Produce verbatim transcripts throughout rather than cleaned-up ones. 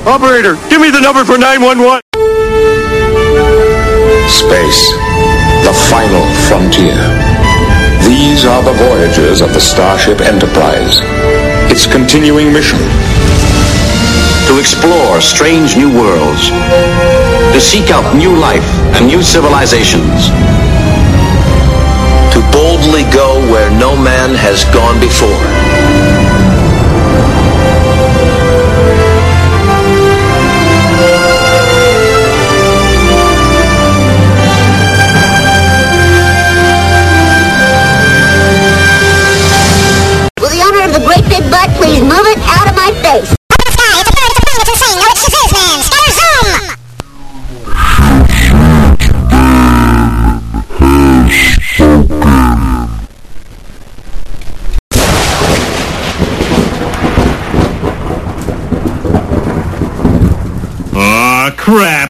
Operator, give me the number for nine one one. Space, the final frontier. These are the voyages of the Starship Enterprise. Its continuing mission: to explore strange new worlds, to seek out new life and new civilizations, to boldly go where no man has gone before. Will the owner of the great big butt please move it out of my face? Aw, crap.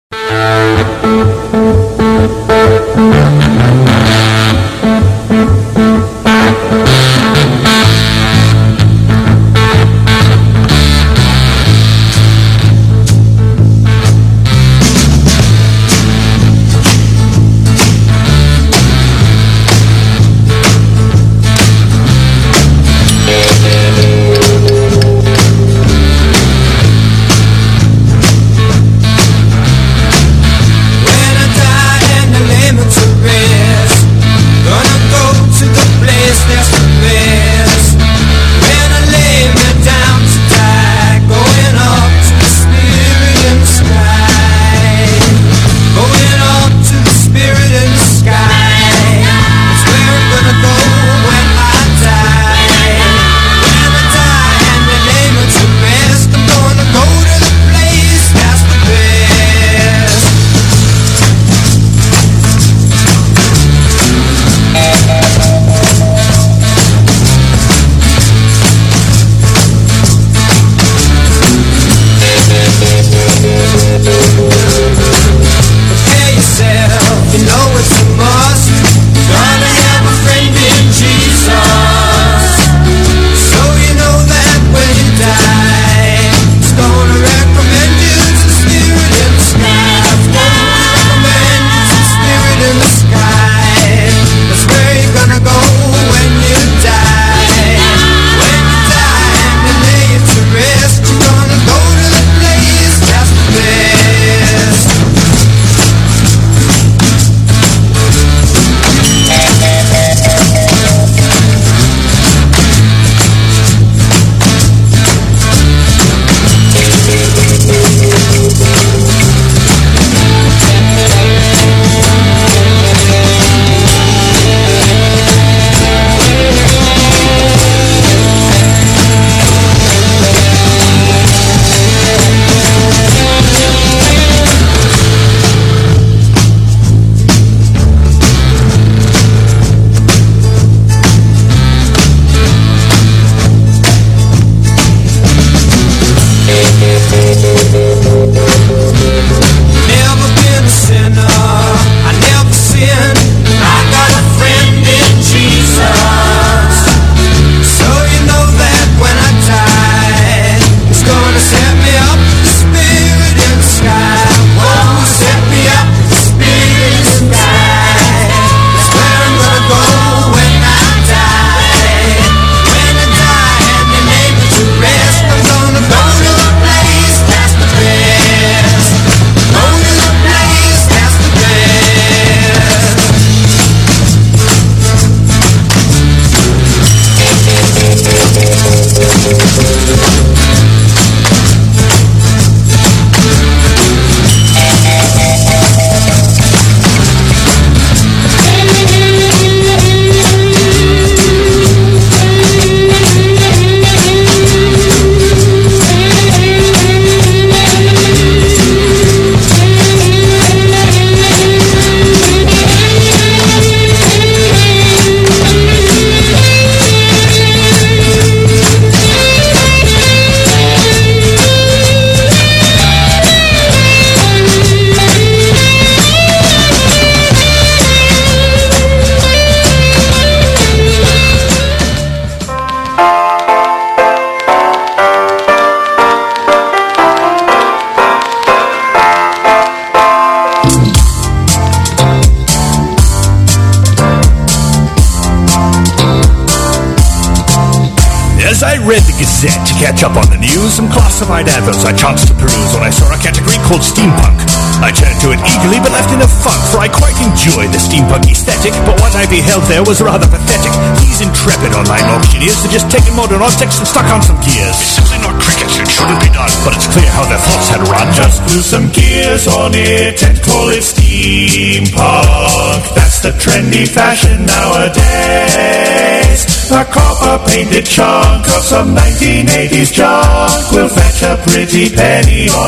As I read the Gazette to catch up on the news, some classified adverts I chanced to peruse when I saw a category called steampunk. I turned to it eagerly but left in a funk, for I quite enjoyed the steampunk aesthetic, but what I beheld there was rather pathetic. These intrepid online auctioneers had just taken modern objects and stuck on some gears. It's simply not cricket, it shouldn't be done, but it's clear how their thoughts had run. Just glue some gears on it and call it steampunk. That's the trendy fashion nowadays. A copper-painted chunk of some nineteen eighties junk will fetch a pretty penny on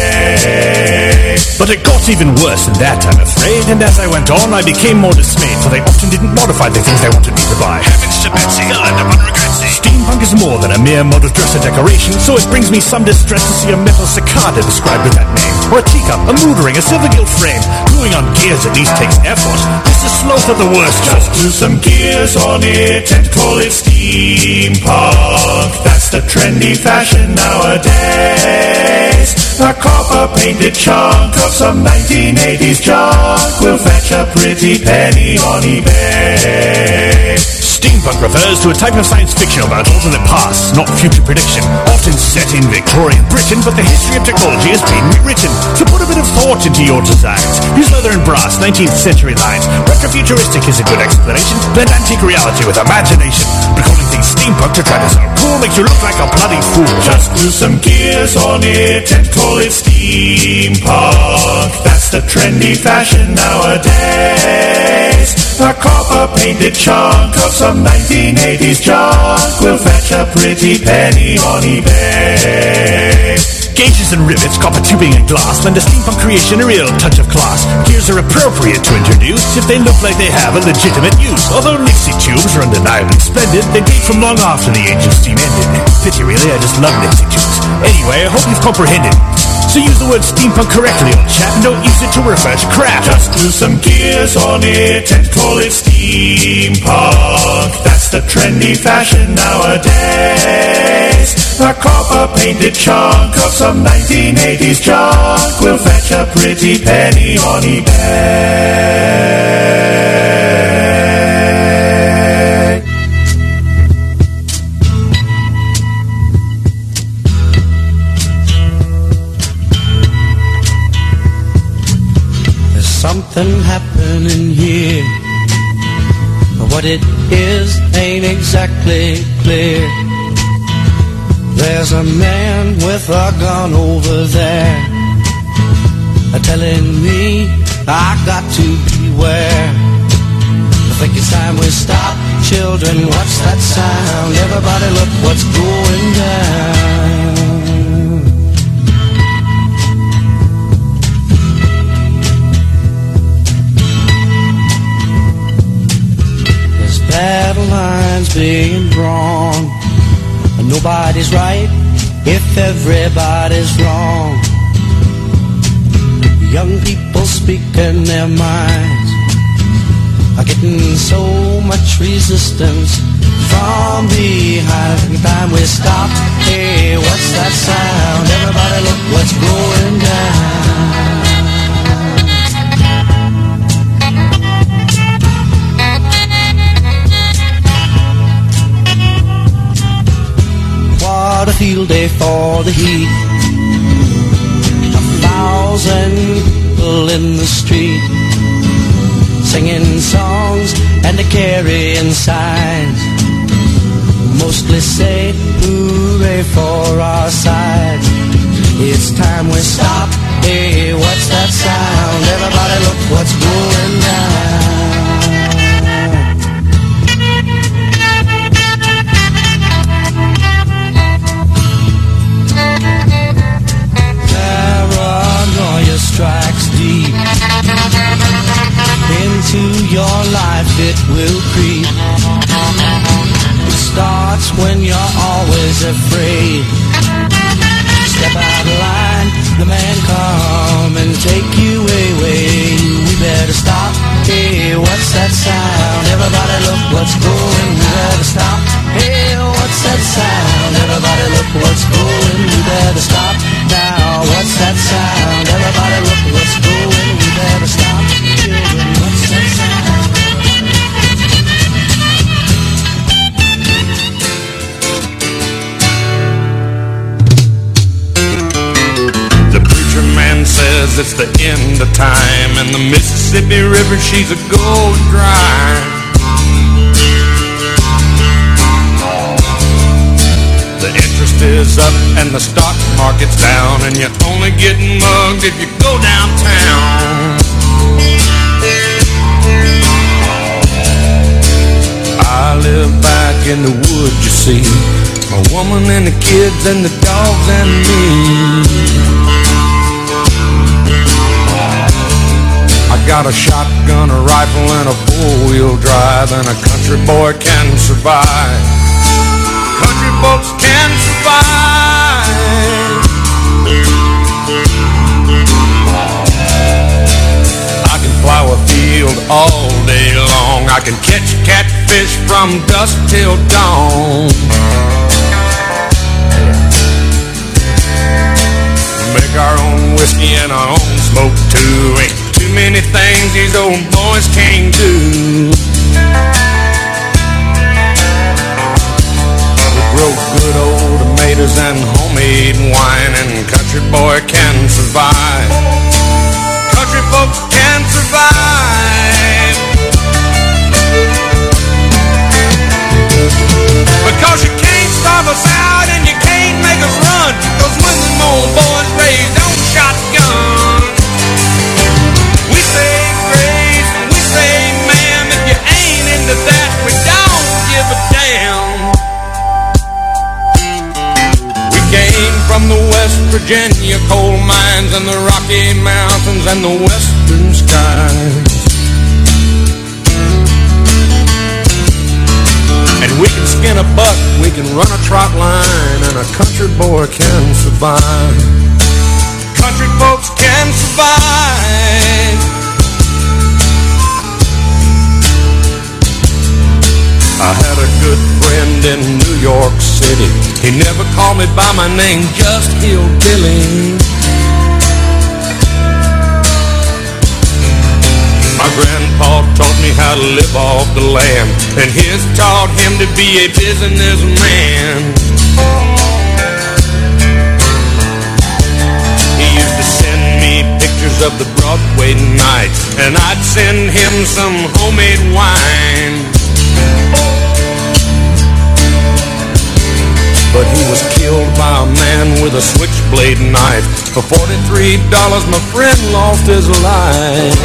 eBay. But it got even worse than that, I'm afraid, and as I went on, I became more dismayed, for they often didn't modify the things they wanted me to buy. Heavens to Betsy, I'll end up on regretsy. Steampunk is more than a mere mode of dress or decoration, so it brings me some distress to see a metal cicada described with that name, or a teacup, a mood ring, a silver gilt frame. Gluing on gears at least takes effort. This is sloth of the worst. Just glue some gears on it and call it steampunk. That's the trendy fashion nowadays. A copper-painted chunk of some nineteen eighties junk will fetch a pretty penny on eBay. Steampunk refers to a type of science fiction about alternate pasts, not future prediction, often set in Victorian Britain, but the history of technology has been rewritten. So put a bit of thought into your designs. Use leather and brass, nineteenth century lines. Retrofuturistic is a good explanation. Blend antique reality with imagination. But calling things steampunk to try to sound cool makes you look like a bloody fool. Just glue some gears on it and call it steampunk. That's the trendy fashion nowadays. A copper-painted chunk of some nineteen eighties junk will fetch a pretty penny on eBay. Gauges and rivets, copper tubing and glass lend a steampunk creation a real touch of class. Gears are appropriate to introduce if they look like they have a legitimate use. Although Nixie tubes are undeniably splendid, they date from long after the age of steam ended. Pity really, I just love Nixie tubes. Anyway, I hope you've comprehended. So use the word steampunk correctly on chat and don't use it to refer to crap. Just glue some gears on it and call it steampunk. That's the trendy fashion nowadays. A copper-painted chunk of some nineteen eighties junk will fetch a pretty penny on eBay. There's something happening here, but what it is ain't exactly clear. There's a man with a gun over there, telling me I got to beware. I think it's time we stop. Children, what's that sound? Everybody look what's going down. There's battle lines being drawn. Nobody's right if everybody's wrong. Young people speaking their minds are getting so much resistance from behind. Every time we stop, hey, what's that sound? Everybody look what's going down. What a field day for the heat. A thousand people in the street, singing songs and a carrying signs. Mostly say hooray for our side. It's time we stop. Hey, what's that sound? Everybody look what's going down. Strikes deep into your life, it will creep. It starts when you're always afraid. Step out of line, the man come and take you away. We better stop. Hey, what's that sound? Everybody look what's going. We better stop. Hey, what's that sound? Everybody look what's going. We better stop now. What's that sound? Everybody look what's going. We better stop. Children, what's that sound? says it's the end of time, and the Mississippi River, she's a going dry. The interest is up and the stock market's down, and you're only getting mugged if you go downtown. I live back in the woods, you see, my woman and the kids and the dogs and me. I got a shotgun, a rifle, and a four-wheel drive, and a country boy can survive. Country folks can survive. I can plow a field all day long. I can catch catfish from dusk till dawn. Make our own whiskey and our own smoke too. Ain't too many things these old boys can't do. Grow good old tomatoes and homemade wine, and country boy can survive. Country folks can survive. Because you can't starve us out and you can't make us run, cause when them old boys raised on shotgun, we say grace, we say ma'am, if you ain't into that, we don't give a damn. Came from the West Virginia coal mines and the Rocky Mountains and the western skies. And we can skin a buck, we can run a trot line, and a country boy can survive. Country folks can survive. I had a good friend in New York City. He never called me by my name, just Hillbilly. My grandpa taught me how to live off the land, and his taught him to be a businessman. He used to send me pictures of the Broadway nights, and I'd send him some homemade wine. But he was killed by a man with a switchblade knife. For forty-three dollars my friend lost his life.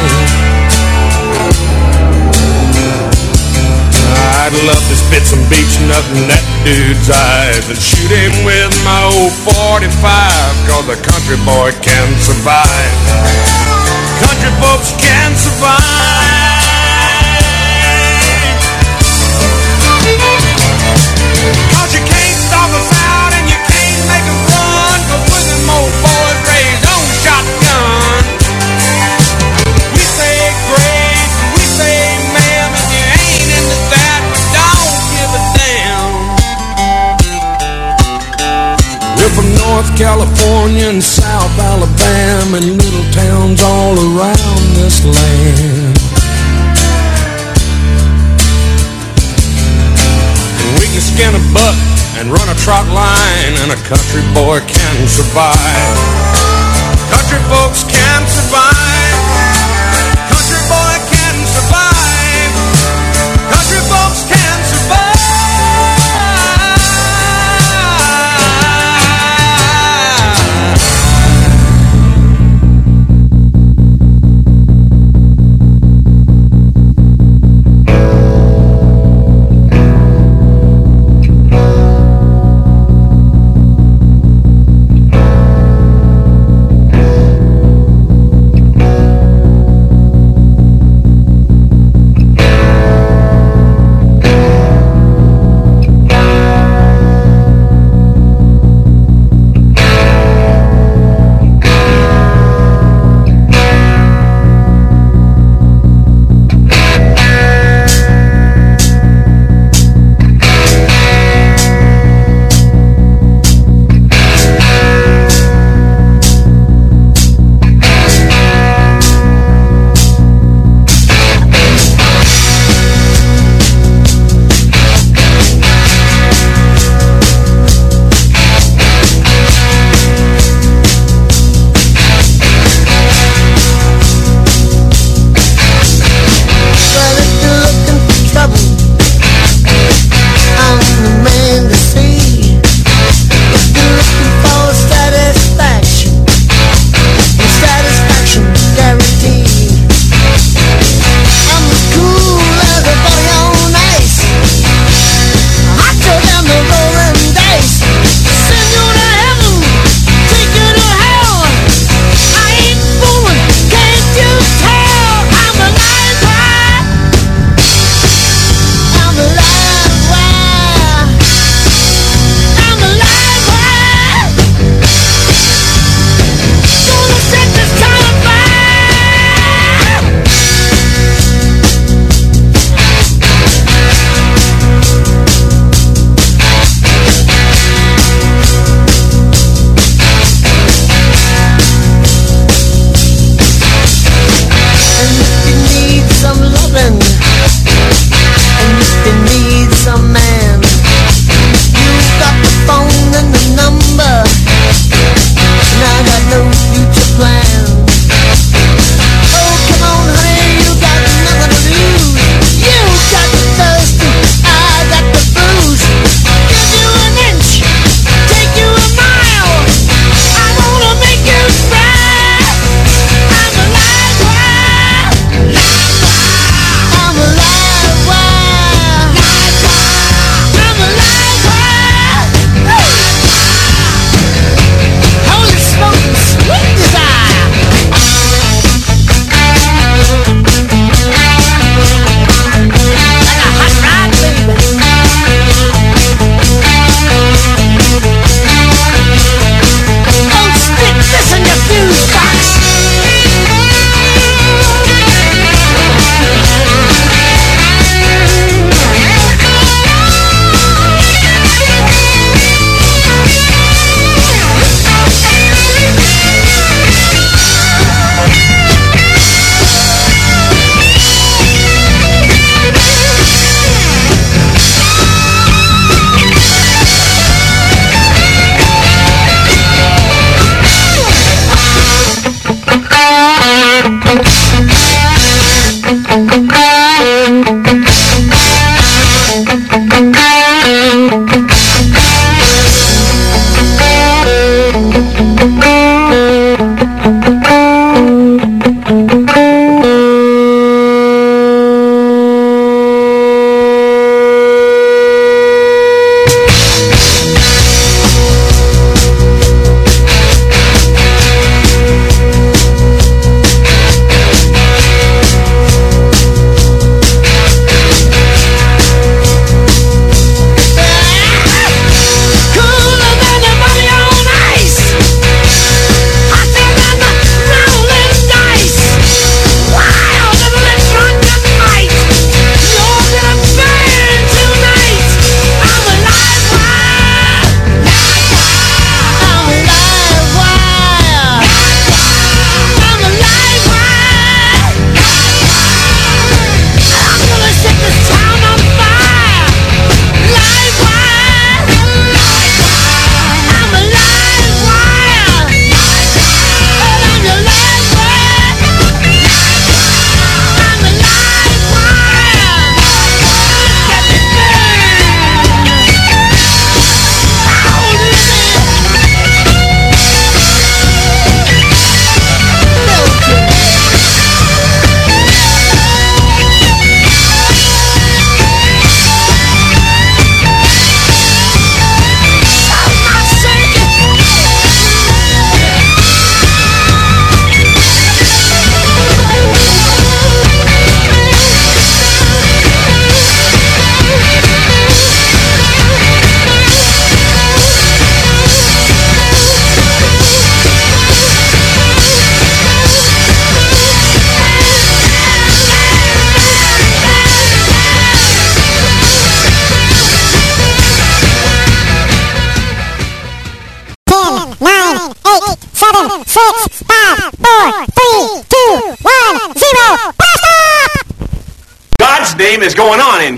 I'd love to spit some beach nut in that dude's eyes and shoot him with my old forty-five, cause a country boy can survive. Country folks can survive. Cause you can't stop us out and you can't make us run, cause we're them old boys raised on shotgun. We say grace, we say ma'am, if you ain't into that, we don't give a damn. We're from North California and South Alabama and little towns all around this land. We can skin a buck and run a trot line, and a country boy can survive. Country folks can survive. Country boy can survive. Country folks can survive.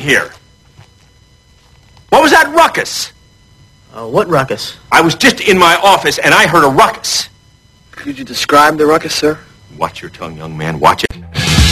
here? What was that ruckus? Uh, what ruckus? I was just in my office and I heard a ruckus. Could you describe the ruckus, sir? Watch your tongue, young man. Watch it.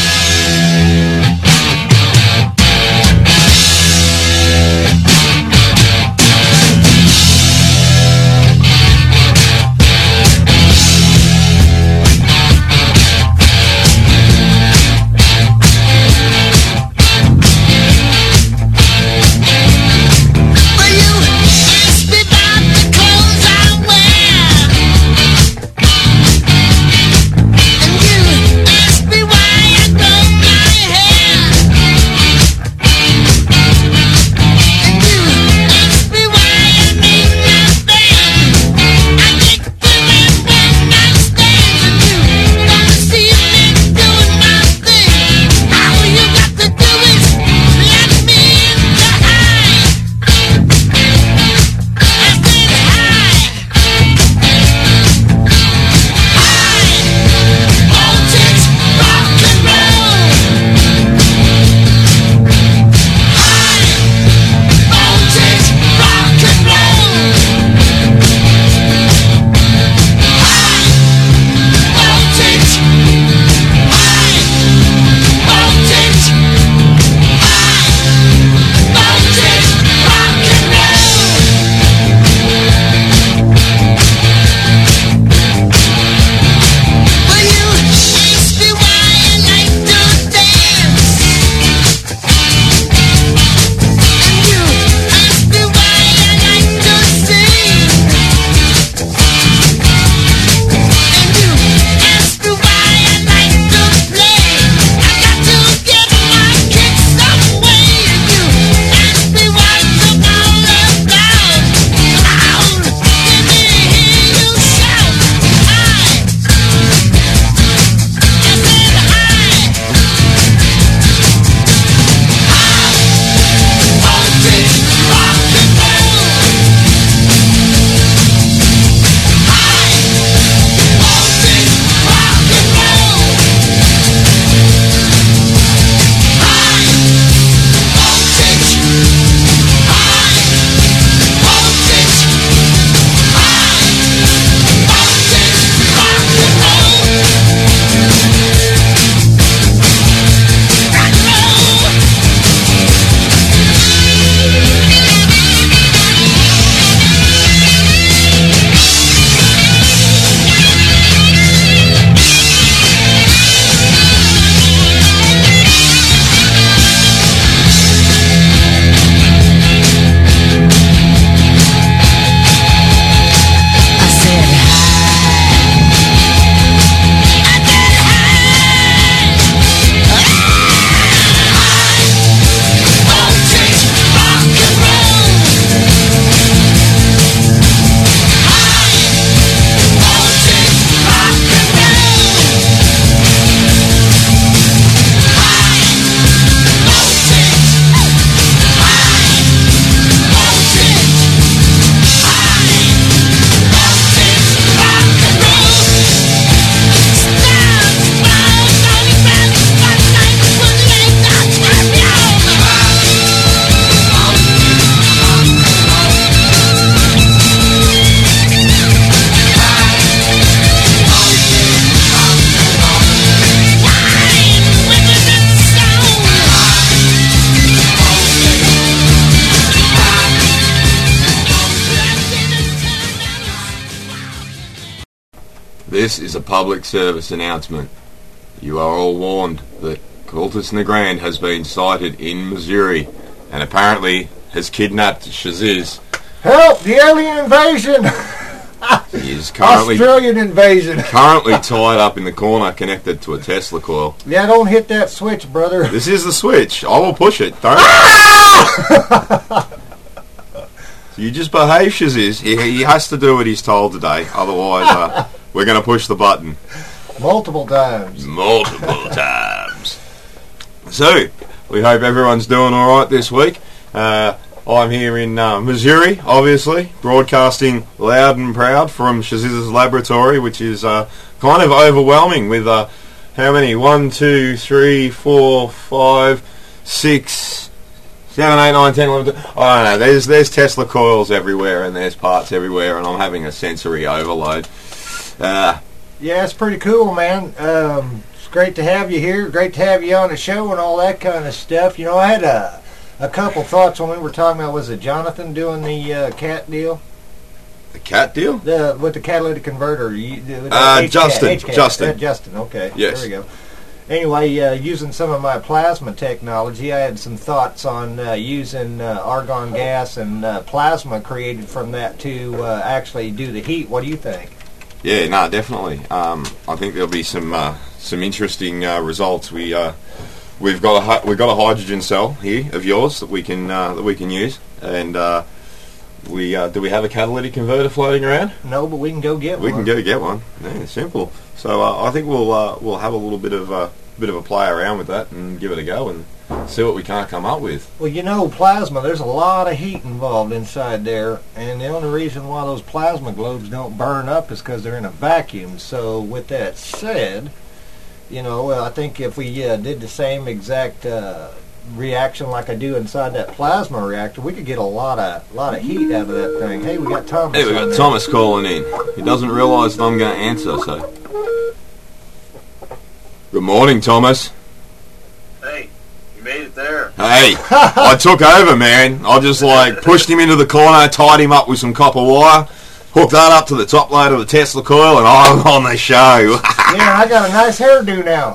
This is a public service announcement. You are all warned that Cultus Negrand has been sighted in Missouri and apparently has kidnapped Shaziz. Help! The alien invasion! He is currently Australian invasion. currently tied up in the corner connected to a Tesla coil. Yeah, don't hit that switch, brother. This is the switch. I will push it. Don't. So you just behave, Shaziz. He, he has to do what he's told today. Otherwise, uh, we're going to push the button. Multiple times. Multiple times. So, we hope everyone's doing alright this week. Uh, I'm here in uh, Missouri, obviously, broadcasting loud and proud from Shaziz's laboratory, which is uh, kind of overwhelming with uh, how many? One, two, three, four, five, six, seven, eight, nine, ten, eleven. twelve. I don't know. There's there's Tesla coils everywhere, and there's parts everywhere, and I'm having a sensory overload. Uh, Yeah, it's pretty cool, man. Um, it's great to have you here. Great to have you on the show and all that kind of stuff. You know, I had a, a couple thoughts when we were talking about, was it Jonathan doing the uh, cat deal? the cat deal? The With the catalytic converter. You, the, Uh, H-cat, Justin. H-cat. Justin. Uh, Justin, okay. Yes. There we go. Anyway, uh, using some of my plasma technology, I had some thoughts on uh, using uh, argon gas and uh, plasma created from that to uh, actually do the heat. What do you think? Yeah, no, definitely. Um, I think there'll be some uh, some interesting uh, results. We uh, we've got a hy- we've got a hydrogen cell here of yours that we can uh, that we can use, and uh, we uh, do we have a catalytic converter floating around? No, but we can go get We one. can go get one. Yeah, simple. So uh, I think we'll uh, we'll have a little bit of a bit of a play around with that and give it a go and see what we can't come up with. Well, you know, plasma, there's a lot of heat involved inside there, and the only reason why those plasma globes don't burn up is because they're in a vacuum. So with that said, you know, uh, I think if we uh, did the same exact uh, reaction like I do inside that plasma reactor, we could get a lot of lot of heat out of that thing. Hey, we got Thomas. Hey, we on got there. Thomas calling in. He doesn't realise that I'm going to answer, so... Good morning, Thomas. Hey, you made it there. Hey, I took over, man. I just, like, pushed him into the corner, tied him up with some copper wire, hooked that up to the top load of the Tesla coil, and I'm on the show. Yeah, I got a nice hairdo now.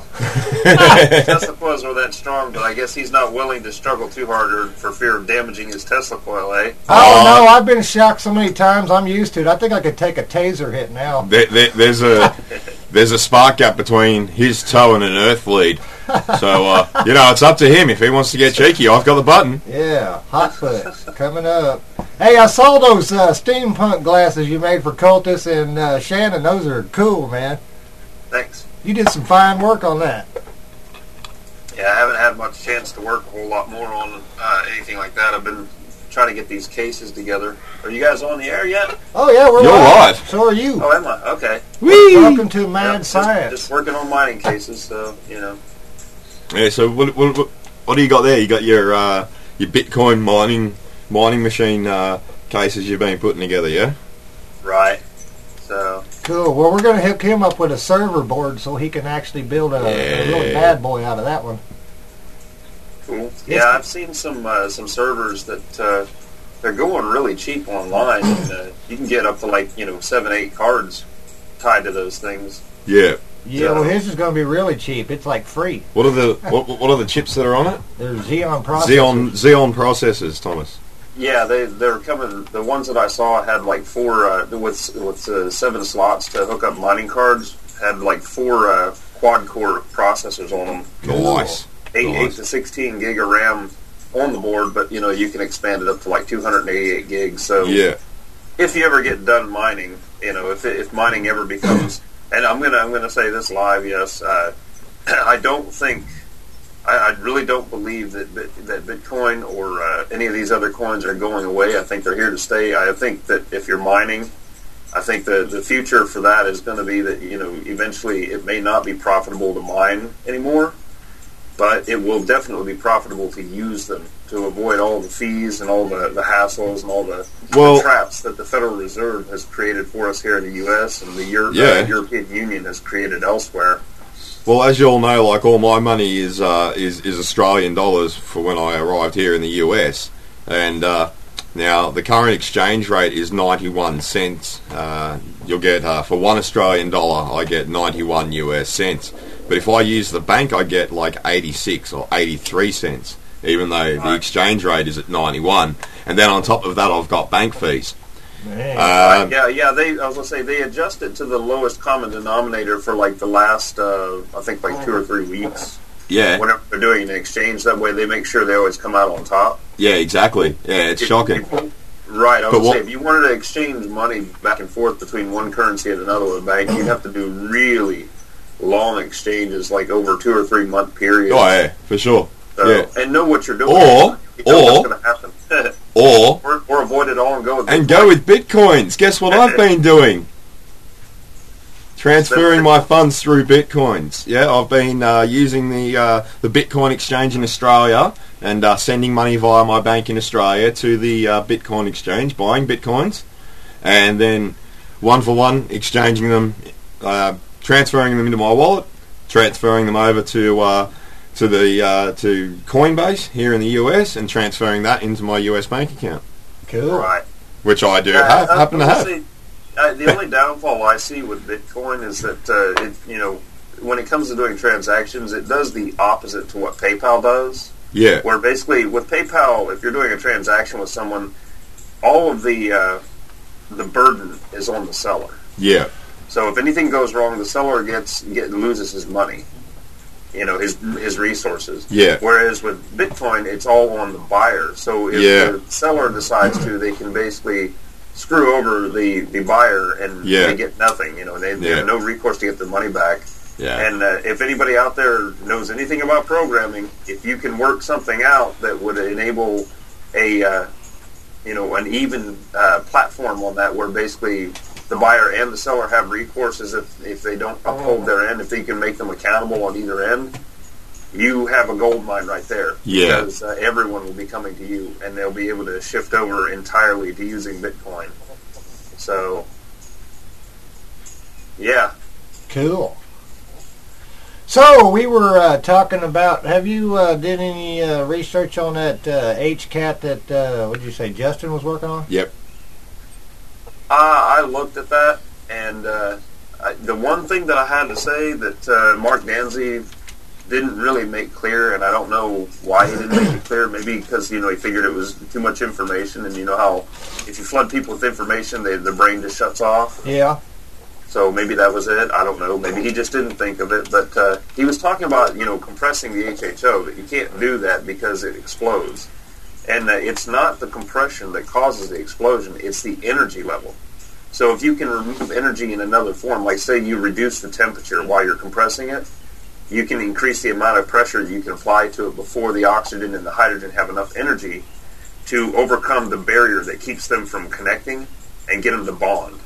Tesla coils are that strong, but I guess he's not willing to struggle too hard or for fear of damaging his Tesla coil, eh? Oh, no, I've been shocked so many times, I'm used to it. I think I could take a taser hit now. There, there, there's a there's a spark gap between his toe and an earth lead. So, uh, you know, it's up to him. If he wants to get cheeky, I've got the button. Yeah, hot foot coming up. Hey, I saw those uh, steampunk glasses you made for Cultus and uh, Shannon. Those are cool, man. Thanks. You did some fine work on that. Yeah, I haven't had much chance to work a whole lot more on uh, anything like that. I've been trying to get these cases together. Are you guys on the air yet? Oh, yeah, we're You're live. live. So are you. Oh, am I? Okay. Whee! Welcome to Mad Yeah, just- Science. Just working on mining cases, so, you know. Yeah, so what, what, what, what do you got there? You got your uh, your Bitcoin mining mining machine uh, cases you've been putting together, yeah? Right. So, Cool. Well, we're going to hook him up with a server board so he can actually build a, a really Yeah. bad boy out of that one. cool. Yeah, I've seen some uh, some servers that uh, they're going really cheap online. And, uh, you can get up to like, you know, seven, eight cards tied to those things. Yeah. Yeah, well, his is going to be really cheap. It's like free. What are the what, what are the chips that are on it? There's Xeon processors. Xeon Xeon processors, Thomas. Yeah, they they're coming. The ones that I saw had like four uh, with with uh, seven slots to hook up mining cards. Had like four uh, quad core processors on them. Nice. Eight Nice. eight to sixteen gig of RAM on the board, but you know you can expand it up to like two hundred eighty-eight gigs. So Yeah. if you ever get done mining, you know if it, if mining ever becomes, and I'm gonna I'm gonna say this live, yes, uh, I don't think. I, I really don't believe that that, that Bitcoin or uh, any of these other coins are going away. I think they're here to stay. I think that if you're mining, I think the the future for that is going to be that you know eventually it may not be profitable to mine anymore, but it will definitely be profitable to use them to avoid all the fees and all the, the hassles and all the, Well- the traps that the Federal Reserve has created for us here in the U S and the Euro- Yeah. uh, European Union has created elsewhere. Well, as you all know, like all my money is uh, is is Australian dollars for when I arrived here in the U S, and uh, now the current exchange rate is ninety-one cents. Uh, you'll get uh, for one Australian dollar, I get ninety-one U S cents. But if I use the bank, I get like eighty-six or eighty-three cents, even though the exchange rate is at ninety-one. And then on top of that, I've got bank fees. Man. Uh, yeah, yeah. They, I was gonna say they adjusted to the lowest common denominator for like the last, uh, I think, like two or three weeks. Yeah. Whenever they're doing an exchange, that way they make sure they always come out on top. Yeah, exactly. Yeah, it's If- shocking. Right. I was But gonna what- say if you wanted to exchange money back and forth between one currency and another with a bank, you'd have to do really long exchanges, like over two or three month periods. Oh yeah, for sure. So, Yeah. and know what you're doing. Or- you know or- what's going to happen. Or or, or avoid it all and go with and Bitcoin. go with bitcoins. Guess what I've been doing? Transferring my funds through bitcoins. Yeah, I've been uh, using the uh, the Bitcoin exchange in Australia and uh, sending money via my bank in Australia to the uh, Bitcoin exchange, buying bitcoins, and then one for one exchanging them, uh, transferring them into my wallet, transferring them over to uh, to the uh, to Coinbase here in the U S, and transferring that into my U S bank account. Cool. Right. Which I do Uh, have, uh, happen to well, have. see, uh, the only downfall I see with Bitcoin is that uh, it, you know, when it comes to doing transactions, it does the opposite to what PayPal does. Yeah. Where basically with PayPal, if you're doing a transaction with someone, all of the uh, the burden is on the seller. Yeah. So if anything goes wrong, the seller gets get loses his money, you know, his his resources. Yeah. Whereas with Bitcoin, it's all on the buyer. So if Yeah. the seller decides to, they can basically screw over the, the buyer and Yeah. they get nothing. You know, they, they Yeah. have no recourse to get their money back. Yeah. And uh, if anybody out there knows anything about programming, if you can work something out that would enable a uh, you know an even uh, platform on that, where basically the buyer and the seller have recourses if if they don't uphold their end, if they can make them accountable on either end, you have a gold mine right there. Yeah. Because uh, everyone will be coming to you, and they'll be able to shift over entirely to using Bitcoin. So, yeah. Cool. So we were uh, talking about. Have you uh, did any uh, research on that uh, H CAT that uh, what did you say Justin was working on? Yep. Uh, I looked at that, and uh, I, the one thing that I had to say that uh, Mark Danzi didn't really make clear, and I don't know why he didn't make it clear. Maybe because you know he figured it was too much information, and you know how if you flood people with information, they, their brain just shuts off. Yeah. So maybe that was it. I don't know. Maybe he just didn't think of it. But uh, he was talking about, you know, compressing the H H O, that you can't do that because it explodes. And uh, it's not the compression that causes the explosion. It's the energy level. So if you can remove energy in another form, like say you reduce the temperature while you're compressing it, you can increase the amount of pressure you can apply to it before the oxygen and the hydrogen have enough energy to overcome the barrier that keeps them from connecting and get them to bond.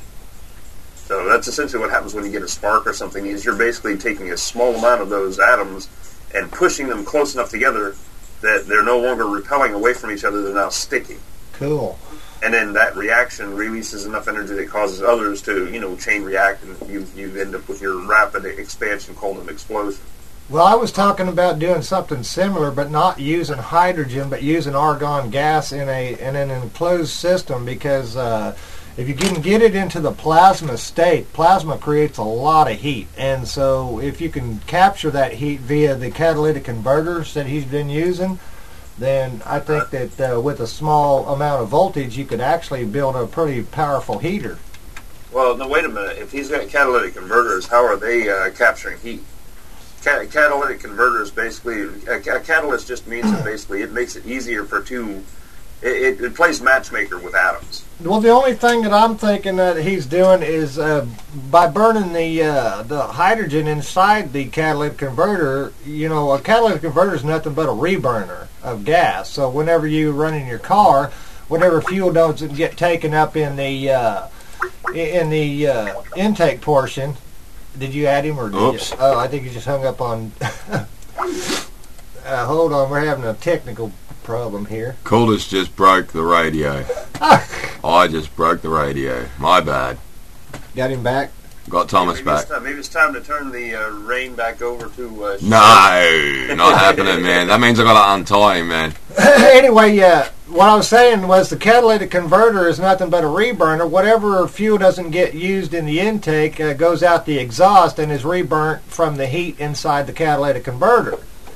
So that's essentially what happens when you get a spark or something, is you're basically taking a small amount of those atoms and pushing them close enough together that they're no longer repelling away from each other, they're now sticking. Cool. And then that reaction releases enough energy that causes others to, you know, chain react, and you, you end up with your rapid expansion called an explosion. Well, I was talking about doing something similar, but not using hydrogen, but using argon gas in a in an enclosed system, because uh, if you can get it into the plasma state, plasma creates a lot of heat. And so if you can capture that heat via the catalytic converters that he's been using, then I think that uh, with a small amount of voltage, you could actually build a pretty powerful heater. Well, no, wait a minute. If he's got catalytic converters, how are they uh, capturing heat? Cat- catalytic converters, basically, a, a catalyst just means that basically it makes it easier for two, it, it, it plays matchmaker with atoms. Well, the only thing that I'm thinking that he's doing is uh, by burning the uh, the hydrogen inside the catalytic converter. You know, a catalytic converter is nothing but a reburner of gas. So whenever you run in your car, whatever fuel doesn't get taken up in the uh, in the uh, intake portion. Did you add him or did Oops. you? Oh, I think you just hung up on. uh, hold on, we're having a technical problem here. Coolest just broke the radio. I just broke the radio. My bad. Got him back? Got Thomas maybe back. It's time, maybe it's time to turn the uh, rain back over to... Uh, No, not happening, man. That means I got to untie him, man. Anyway, uh, what I was saying was the catalytic converter is nothing but a reburner. Whatever fuel doesn't get used in the intake uh, goes out the exhaust and is reburnt from the heat inside the catalytic converter.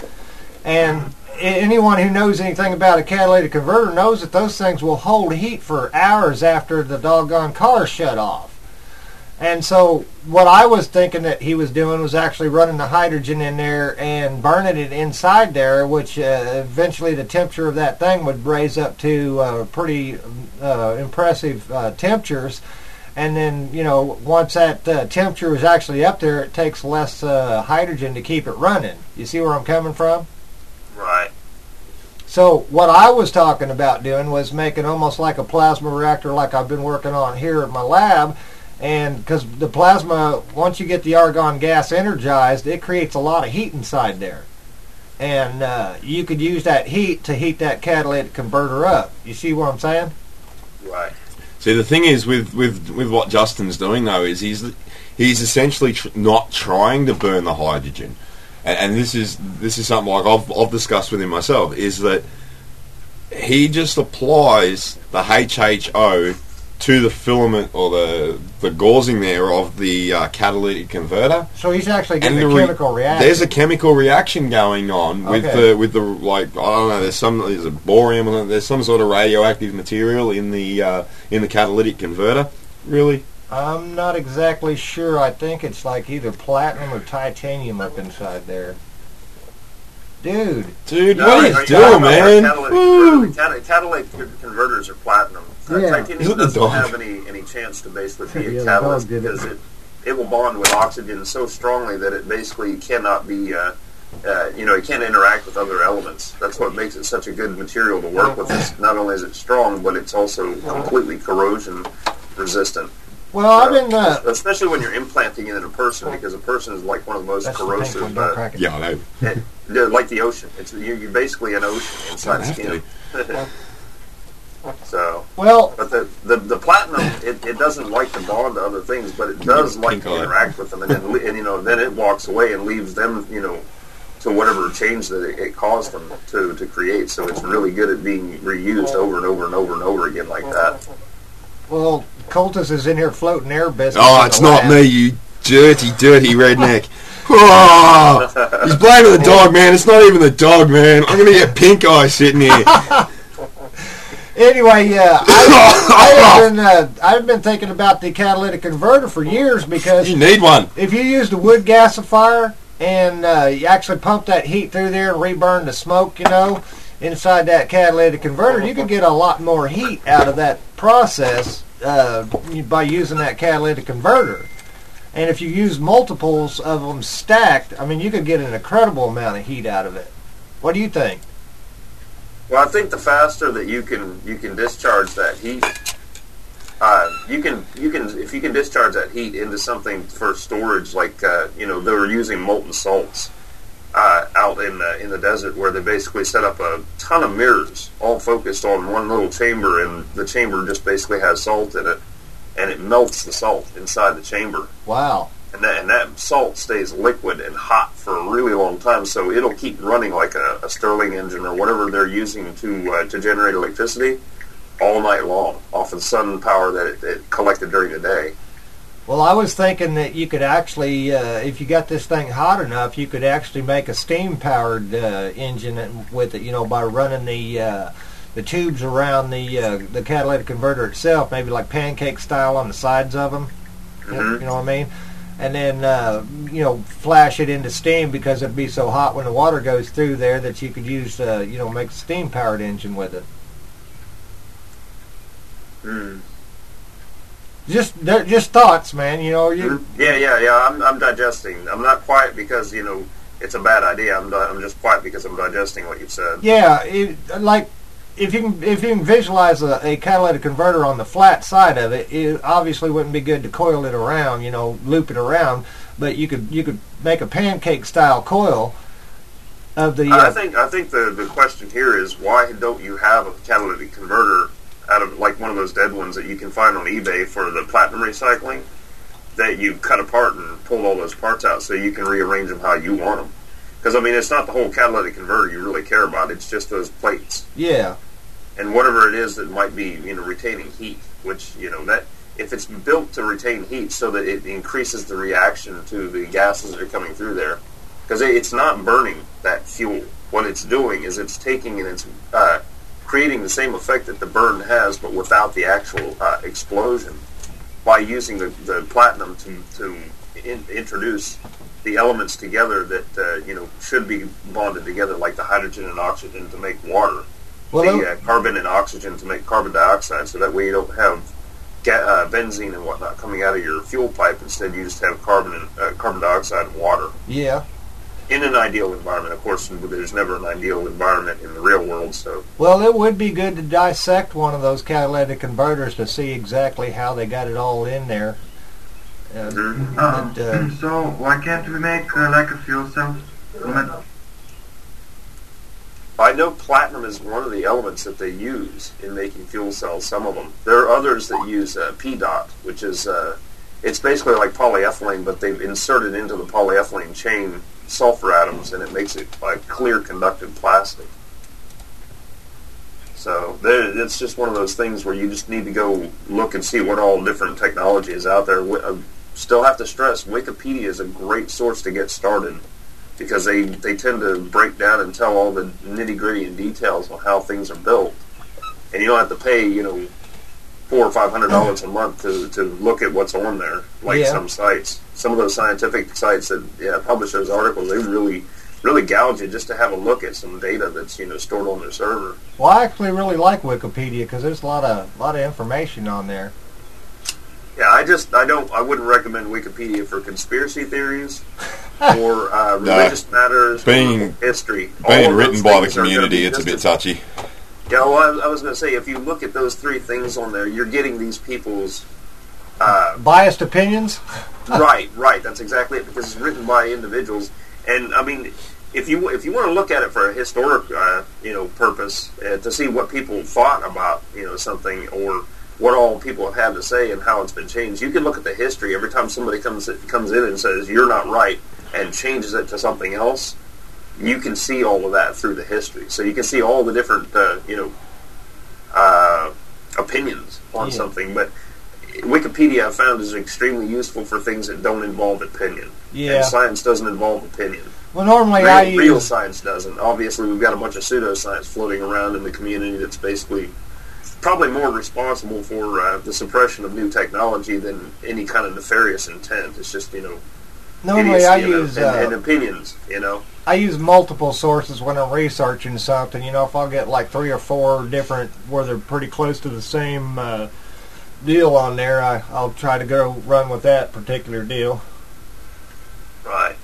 And anyone who knows anything about a catalytic converter knows that those things will hold heat for hours after the doggone car is shut off. And so what I was thinking that he was doing was actually running the hydrogen in there and burning it inside there, which uh, eventually the temperature of that thing would raise up to uh, pretty uh, impressive uh, temperatures. And then, you know, once that uh, temperature is actually up there, it takes less uh, hydrogen to keep it running. You see where I'm coming from? Right. So what I was talking about doing was making almost like a plasma reactor like I've been working on here at my lab, And because the plasma, once you get the argon gas energized, it creates a lot of heat inside there. And uh, you could use that heat to heat that catalytic converter up. You see what I'm saying? Right. See, the thing is with, with, with what Justin's doing, though, is he's he's essentially tr- not trying to burn the hydrogen. And, and this is this is something like I've, I've discussed with him myself, is that he just applies the H H O to the filament or the the gauzing there of the uh, catalytic converter. So he's actually getting And a the re- chemical reaction. There's a chemical reaction going on with Okay. the with the like I don't know. There's some there's a borium. Or there's some sort of radioactive material in the uh, in the catalytic converter. Really, I'm not exactly sure. I think it's like either platinum or titanium up inside there. Dude. dude, No, what are are you you doing, talking about man? Catalytic, Woo! catalytic, catalytic converters are platinum. Uh, Yeah. Titanium Isn't the doesn't dog- have any, any chance to basically be Yeah, a the catalyst dog did it. because it, it will bond with oxygen so strongly that it basically cannot be, uh, uh, you know, it can't interact with other elements. That's what makes it such a good material to work with. It's, not only is it strong, but it's also completely corrosion resistant. Well, I've been... Uh, Especially when you're implanting it in a person, because a person is like one of the most that's the pink corrosive... one, don't uh, crack it. Yeah, I know. it- they're like the ocean. It's you, you're basically an ocean inside Don't the have skin. So, Well, but the, the the platinum, it, it doesn't like to bond to other things, but it does like Pink to eye. interact with them, and then le- and you know then it walks away and leaves them, you know, to whatever change that it, it caused them to to create. So it's really good at being reused over and over and over and over again like that. well, Coltus is in here floating air business. Oh, in it's the not lab. me, you dirty, dirty redneck. Oh, he's blaming the dog, man. It's not even the dog, man. I'm gonna get pink eye sitting here. Anyway, yeah, I, I've been uh, I've been thinking about the catalytic converter for years because You need one. if you use the wood gasifier and uh, you actually pump that heat through there and reburn the smoke, you know, inside that catalytic converter, you can get a lot more heat out of that process uh, by using that catalytic converter. And if you use multiples of them stacked, I mean, you could get an incredible amount of heat out of it. What do you think? Well, I think the faster that you can you can discharge that heat, uh, you can you can if you can discharge that heat into something for storage, like uh, you know they were using molten salts uh, out in the in the desert, where they basically set up a ton of mirrors, all focused on one little chamber, and the chamber just basically has salt in it, and it melts the salt inside the chamber. Wow. And that, and that salt stays liquid and hot for a really long time, so it'll keep running like a, a Stirling engine or whatever they're using to uh, to generate electricity all night long off of the sun power that it, it collected during the day. Well, I was thinking that you could actually, uh, if you got this thing hot enough, you could actually make a steam-powered uh, engine with it, you know, by running the uh, the tubes around the uh, the catalytic converter itself, maybe like pancake style on the sides of them. Mm-hmm. You know what I mean? And then, uh, you know, flash it into steam because it'd be so hot when the water goes through there that you could use, uh, you know, make a steam-powered engine with it. Mm. Just, they're just thoughts, man. You know, you. Yeah, yeah, yeah. I'm, I'm digesting. I'm not quiet because you know it's a bad idea. I'm, di- I'm just quiet because I'm digesting what you've said. Yeah, it, like if you can if you can visualize a, a catalytic converter on the flat side of it, it obviously wouldn't be good to coil it around, you know, loop it around. But you could you could make a pancake style coil of the. Uh, I think I think the, the question here is why don't you have a catalytic converter out of like one of those dead ones that you can find on eBay for the platinum recycling that you cut apart and pulled all those parts out so you can rearrange them how you want them. Because, I mean, it's not the whole catalytic converter you really care about. It's just those plates. Yeah. And whatever it is that might be, you know, retaining heat, which, you know, that if it's built to retain heat so that it increases the reaction to the gases that are coming through there. Because it's not burning that fuel. What it's doing is it's taking and it's uh, creating the same effect that the burn has, but without the actual uh, explosion, by using the, the platinum to, to in, introduce the elements together that uh, you know should be bonded together, like the hydrogen and oxygen to make water, well, the uh, carbon and oxygen to make carbon dioxide, so that way you don't have ga- uh, benzene and whatnot coming out of your fuel pipe. Instead, you just have carbon and uh, carbon dioxide and water. Yeah. In an ideal environment, of course, there's never an ideal environment in the real world. So, well, it would be good to dissect one of those catalytic converters to see exactly how they got it all in there. Uh, Mhm. Uh, and, uh, so why can't we make uh, like a fuel cell? I know platinum is one of the elements that they use in making fuel cells, some of them. There are others that use uh, P DOT, which is, uh, it's basically like polyethylene, but they've inserted into the polyethylene chain sulfur atoms, and it makes it like clear conductive plastic. So there, it's just one of those things where you just need to go look and see what all different technology is out there. I still have to stress, Wikipedia is a great source to get started, because they, they tend to break down and tell all the nitty-gritty and details on how things are built. And you don't have to pay, you know, four or five hundred dollars a month to, to look at what's on there, like Yeah. some sites. Some of those scientific sites that yeah, publish those articles, they really really gouge you just to have a look at some data that's, you know, stored on their server. well, I actually really like Wikipedia because there's a lot of lot of information on there. Yeah, I just I don't I wouldn't recommend Wikipedia for conspiracy theories or uh, religious matters, Being- or history. All Being of written those by the things are gonna community, be it's a just bit as- touchy. Yeah, well, I, I was going to say, if you look at those three things on there, you're getting these people's uh, Biased opinions? right, right. That's exactly it, because it's written by individuals. And I mean, if you if you want to look at it for a historic, uh, you know, purpose, uh, to see what people thought about, you know, something, or what all people have had to say and how it's been changed, you can look at the history. Every time somebody comes comes in and says you're not right and changes it to something else, you can see all of that through the history. So you can see all the different, uh, you know, uh, opinions on Yeah. something. But Wikipedia, I found, is extremely useful for things that don't involve opinion. Yeah. And science doesn't involve opinion. Well, normally real, I use... real science doesn't. Obviously, we've got a bunch of pseudoscience floating around in the community that's basically probably more responsible for uh, the suppression of new technology than any kind of nefarious intent. It's just, you know, Normally idiocy I and, use... and, Uh, and opinions, you know. I use multiple sources when I'm researching something. You know, if I'll get like three or four different where they're pretty close to the same uh, deal on there, I, I'll try to go run with that particular deal. Right.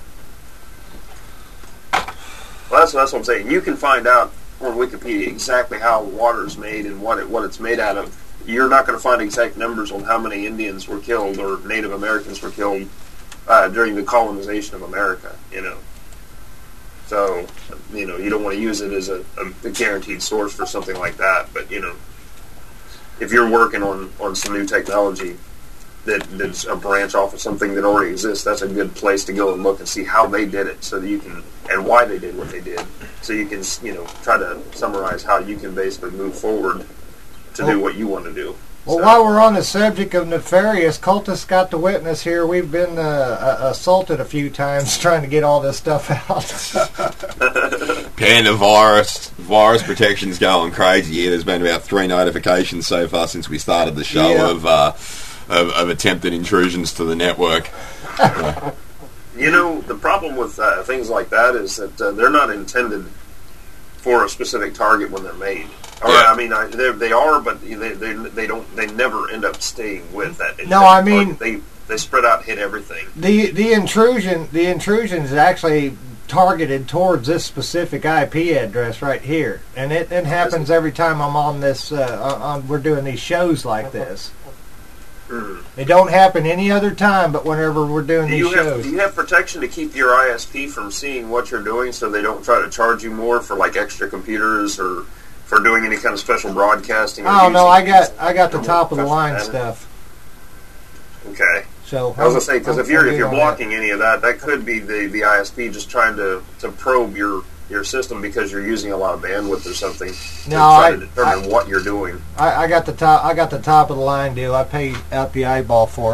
Well, that's, that's what I'm saying. You can find out on Wikipedia exactly how water is made and what it what it's made out of. You're not going to find exact numbers on how many Indians were killed or Native Americans were killed uh, during the colonization of America, you know. So, you know, you don't want to use it as a, a guaranteed source for something like that. But, you know, if you're working on, on some new technology that that's a branch off of something that already exists, that's a good place to go and look and see how they did it, so that you can, and why they did what they did, so you can, you know, try to summarize how you can basically move forward to do what you want to do. Well, So- while we're on the subject of nefarious, cultists got the witness here. We've been uh, uh, assaulted a few times trying to get all this stuff out. Panda virus, virus protection's going crazy. Yeah, there's been about three notifications so far since we started the show Yeah. of, uh, of of attempted intrusions to the network. You know, the problem with uh, things like that is that uh, they're not intended for a specific target when they're made. Or, Yeah. I mean, I, they they are, but they, they they don't they never end up staying with that. No, I mean- they they spread out and hit everything. the the intrusion the intrusion is actually targeted towards this specific I P address right here, and it, it happens every time I'm on this. Uh, on we're doing these shows like this. Mm. It don't happen any other time, but whenever we're doing Do these you have shows. do you have protection to keep your I S P from seeing what you're doing, so they don't try to charge you more for like extra computers or for doing any kind of special broadcasting? or Oh no, using I got these I got the more top of the professional line manner? stuff. Okay. So I was gonna say, because I'm- if you're I'm if you're good on that. blocking any of that, that could be the, the I S P just trying to, to probe your, your system because you're using a lot of bandwidth or something. No, to try I- to determine I- what you're doing. I, I got the top. I got the top of the line deal. I paid out the eyeball for.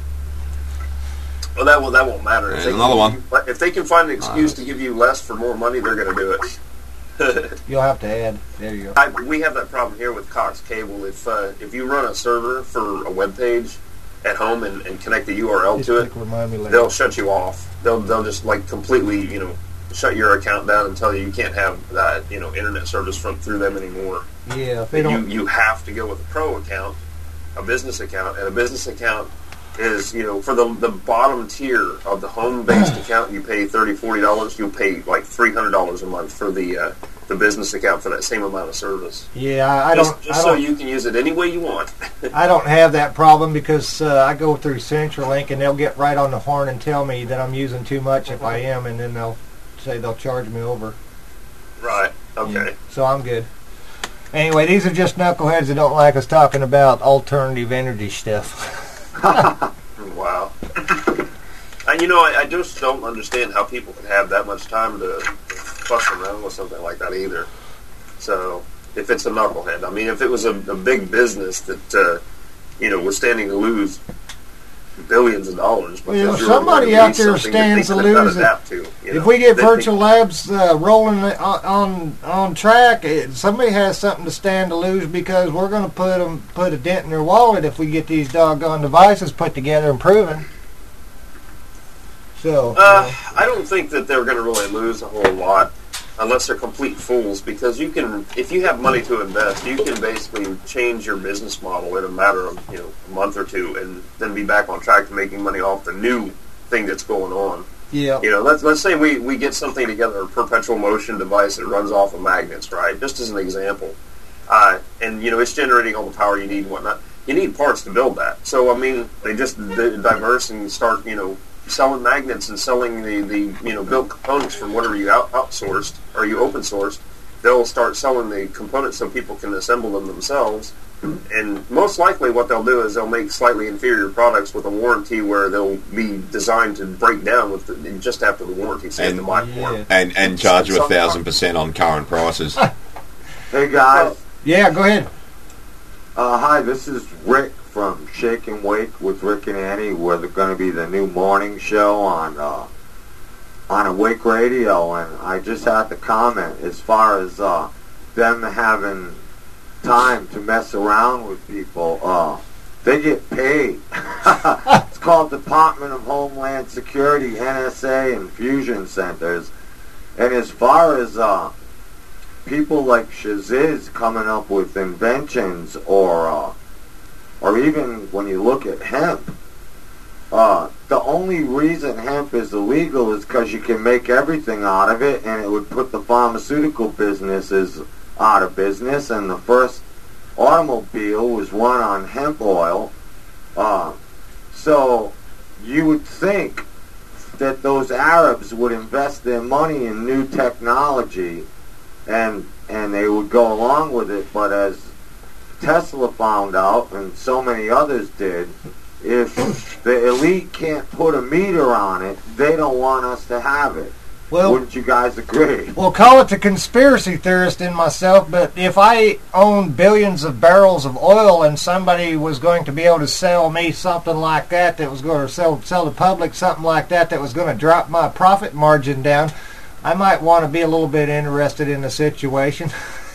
Well, that will that won't matter. If There's they can another give one. you- if they can find an excuse to give you less for more money, they're going to do it. You'll have to add. There you go. I, we have that problem here with Cox Cable. If uh, if you run a server for a web page at home and, and connect the U R L Just to it, click remind me later. they'll shut you off. They'll they'll just like completely, you know, shut your account down and tell you you can't have that, you know, internet service from through them anymore. Yeah, if they You don't. you have to go with a pro account, a business account, and a business account is, you know, for the the bottom tier of the home based account, you pay thirty, forty dollars. You'll pay like three hundred dollars a month for the uh, the business account for that same amount of service. Yeah, I just, don't. Just I so don't, you can use it any way you want. I don't have that problem because uh, I go through CenturyLink and they'll get right on the horn and tell me that I'm using too much if I am, and then they'll say they'll charge me over. Right. Okay. Yeah, so I'm good. Anyway, these are just knuckleheads that don't like us talking about alternative energy stuff. Wow. And you know, I, I just don't understand how people can have that much time to fuss around with something like that either. So, if it's a knucklehead, I mean, if it was a, a big business that, uh, you know, was standing to lose billions of dollars. Well, you know, somebody out there stands to lose it. To, you if know, we get they Virtual think, Labs uh, rolling on, on on track, it, somebody has something to stand to lose because we're going to put them put a dent in their wallet if we get these doggone devices put together and proven. So, uh, I don't think that they're going to really lose a whole lot unless they're complete fools, because you can, if you have money to invest, you can basically change your business model in a matter of, you know, a month or two, and then be back on track to making money off the new thing that's going on. Yeah. You know, let's let's say we, we get something together, a perpetual motion device that runs off of magnets, right? Just as an example. Uh, and, you know, it's generating all the power you need and whatnot. You need parts to build that. So, I mean, they just d- diverse and start, you know, selling magnets and selling the, the you know, built components from whatever you out- outsourced or you open sourced. They'll start selling the components so people can assemble them themselves. And most likely what they'll do is they'll make slightly inferior products with a warranty where they'll be designed to break down with the, just after the warranty, say and, the mic form. And, and charge you a thousand percent on current prices. Hey guys. Yeah, go ahead. Uh, hi, this is Rick from Shake and Wake with Rick and Annie. We're going to be the new morning show on uh, on Awake Radio, and I just had to comment as far as uh, them having time to mess around with people. Uh, they get paid. It's called Department of Homeland Security, N S A, and Fusion Centers. And as far as uh, people like Shaziz coming up with inventions, or uh, or even when you look at hemp, uh, the only reason hemp is illegal is because you can make everything out of it, and it would put the pharmaceutical businesses out of business. And the first automobile was run on hemp oil. Uh, so you would think that those Arabs would invest their money in new technology, and and they would go along with it. But as Tesla found out, and so many others did, if the elite can't put a meter on it, they don't want us to have it. Well, wouldn't you guys agree? Well, call it the conspiracy theorist in myself, but if I owned billions of barrels of oil and somebody was going to be able to sell me something like that, that was going to sell sell the public something like that, that was going to drop my profit margin down, I might want to be a little bit interested in the situation.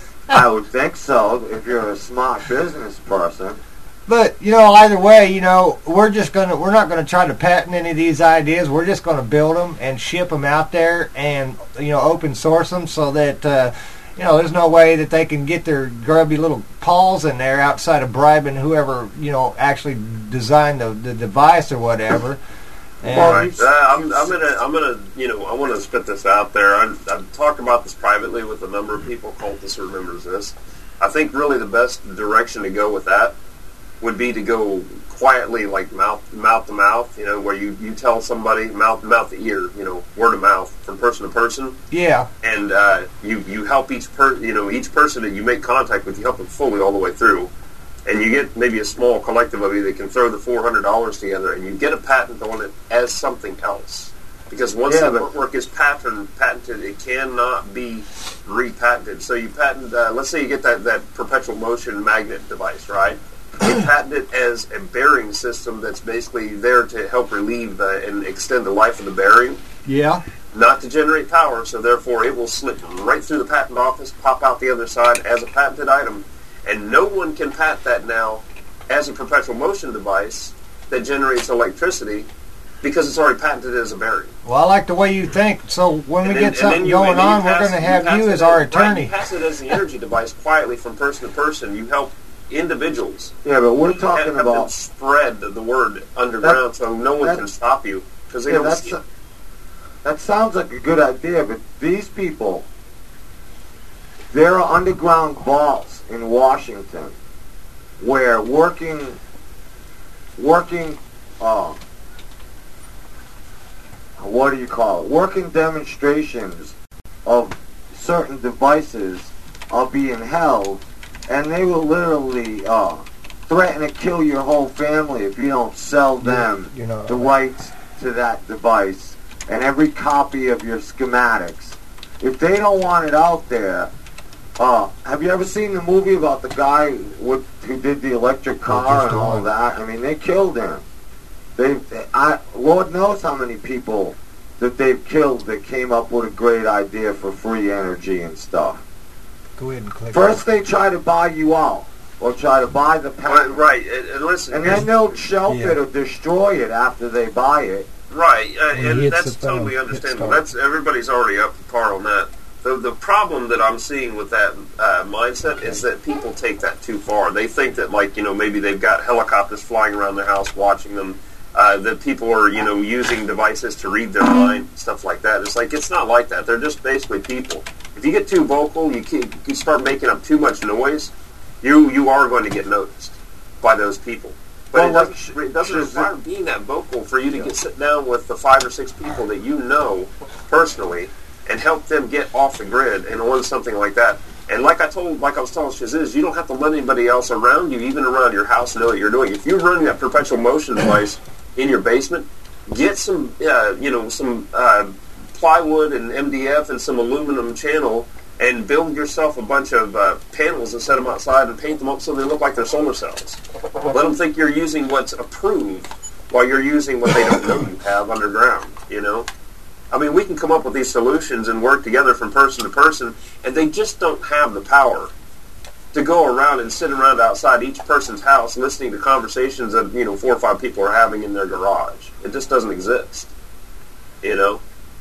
I would think so, if you're a smart business person. But, you know, either way, you know, we're just going to, we're not going to try to patent any of these ideas. We're just going to build them and ship them out there and, you know, open source them so that, uh, you know, there's no way that they can get their grubby little paws in there outside of bribing whoever, you know, actually designed the, the device or whatever. And All right. Uh, I'm, I'm gonna, I'm gonna, you know, I want to spit this out there. I've, I've talked about this privately with a number of people. Cultus remembers this. I think really the best direction to go with that would be to go quietly, like mouth mouth to mouth, you know, where you, you tell somebody mouth mouth to ear, you know, word of mouth from person to person. Yeah. And uh, you you help each per you know each person that you make contact with, you help them fully all the way through, and you get maybe a small collective of you that can throw the four hundred dollars together, and you get a patent on it as something else. Because once Yeah, the but- artwork is patent, patented, it cannot be repatented. So you patent, uh, let's say you get that, that perpetual motion magnet device, right? You patent it as a bearing system that's basically there to help relieve the, and extend the life of the bearing, yeah. not to generate power, so therefore it will slip right through the patent office, pop out the other side as a patented item, and no one can patent that now as a perpetual motion device that generates electricity, because it's already patented as a bearing. Well, I like the way you think. So when And we then- get something and then you- going and then you on, we're pass- going to you have pass you it as our right, attorney. you pass it as the energy device quietly from person to person. You help individuals. Yeah, but we're You talking have, have about- them spread the, the word underground, That- so no one that- can stop you because they Yeah, don't that's see it. that sounds like a good idea, but these people, there are underground vaults in Washington where working, working, uh, what do you call it? Working demonstrations of certain devices are being held, and they will literally uh, threaten to kill your whole family if you don't sell them you know, the rights to that device and every copy of your schematics. If they don't want it out there, uh, have you ever seen the movie about the guy with, who did the electric car and all that? I mean, they killed him. They, they, I, Lord knows how many people that they've killed that came up with a great idea for free energy and stuff. Go ahead and click. First, they try to buy you out, or try to buy the patent. Right, and, and listen, and then they'll shelf yeah. it or destroy it after they buy it. Right, uh, and that's totally understandable. That's everybody's already up to par on that. The the problem that I'm seeing with that uh, mindset okay. is that people take that too far. They think that, like, you know, maybe they've got helicopters flying around their house watching them. Uh, that people are, you know, using devices to read their mind, stuff like that. It's like, it's not like that. They're just basically people. If you get too vocal, you keep, you start making up too much noise, you you are going to get noticed by those people. But well, it doesn't, it doesn't require being that vocal for you to get sit down with the five or six people that you know personally and help them get off the grid and on something like that. And like I told, like I was telling Shaziz, you don't have to let anybody else around you, even around your house, know what you're doing. If you're running that perpetual motion device in your basement, get some, uh, you know, some uh, plywood and M D F and some aluminum channel, and build yourself a bunch of uh, panels and set them outside and paint them up so they look like they're solar cells. Let them think you're using what's approved while you're using what they don't know you have underground. You know, I mean, we can come up with these solutions and work together from person to person, and they just don't have the power to go around and sit around outside each person's house listening to conversations that, you know, four or five people are having in their garage. It just doesn't exist. You know?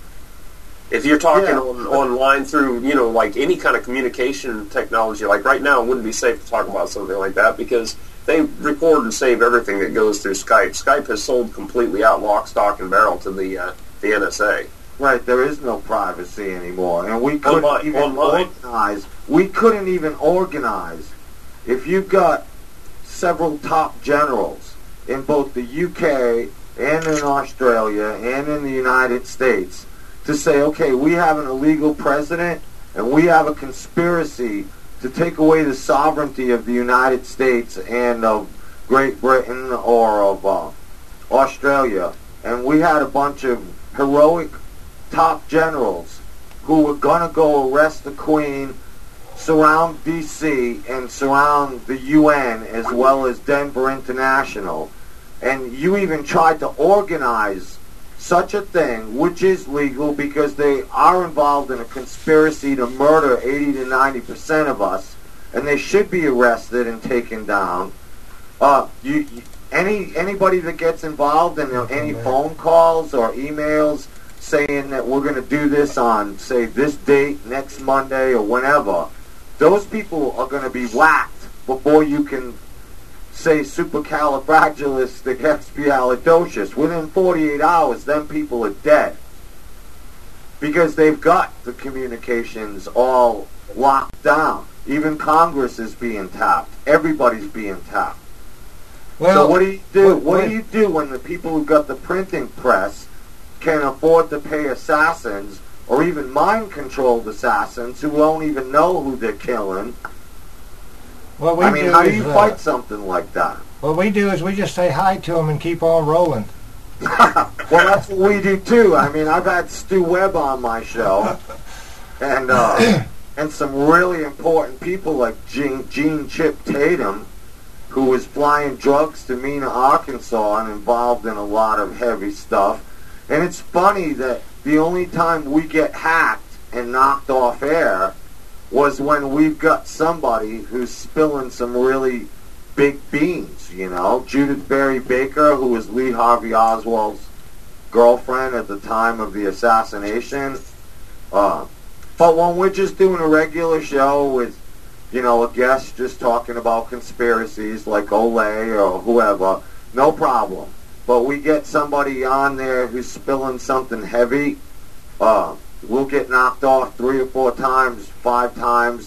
If you're talking yeah. on, online through, you know, like any kind of communication technology, like right now it wouldn't be safe to talk about something like that because they record and save everything that goes through Skype. Skype has sold completely out lock, stock, and barrel to the uh, the N S A. Right, there is no privacy anymore, and we couldn't online, even online. organize. We couldn't even organize if you've got several top generals in both the U K and in Australia and in the United States to say, okay, we have an illegal president and we have a conspiracy to take away the sovereignty of the United States and of Great Britain or of uh, Australia, and we had a bunch of heroic top generals who were going to go arrest the Queen, surround D C, and surround the U N as well as Denver International. And you even tried to organize such a thing, which is legal because they are involved in a conspiracy to murder eighty to ninety percent of us, and they should be arrested and taken down. Uh, you, you, any anybody that gets involved in uh, any phone calls or emails saying that we're going to do this on, say, this date, next Monday, or whenever, those people are going to be whacked before you can say supercalifragilisticexpialidocious. Within forty-eight hours, them people are dead. Because they've got the communications all locked down. Even Congress is being tapped. Everybody's being tapped. Well, so what do you do? What, what do you do when the people who've got the printing press can afford to pay assassins or even mind-controlled assassins who don't even know who they're killing? What we I mean, do how do is, you uh, fight something like that? What we do is we just say hi to them and keep on rolling. Well, that's what we do too. I mean, I've had Stu Webb on my show, and uh, and some really important people like Gene, Gene Chip Tatum, who was flying drugs to Mena, Arkansas, and involved in a lot of heavy stuff. And it's funny that the only time we get hacked and knocked off air was when we've got somebody who's spilling some really big beans, you know. Judith Berry Baker, who was Lee Harvey Oswald's girlfriend at the time of the assassination. Uh, but when we're just doing a regular show with, you know, a guest just talking about conspiracies like Olay or whoever, no problem. But we get somebody on there who's spilling something heavy, uh, we'll get knocked off three or four times, five times,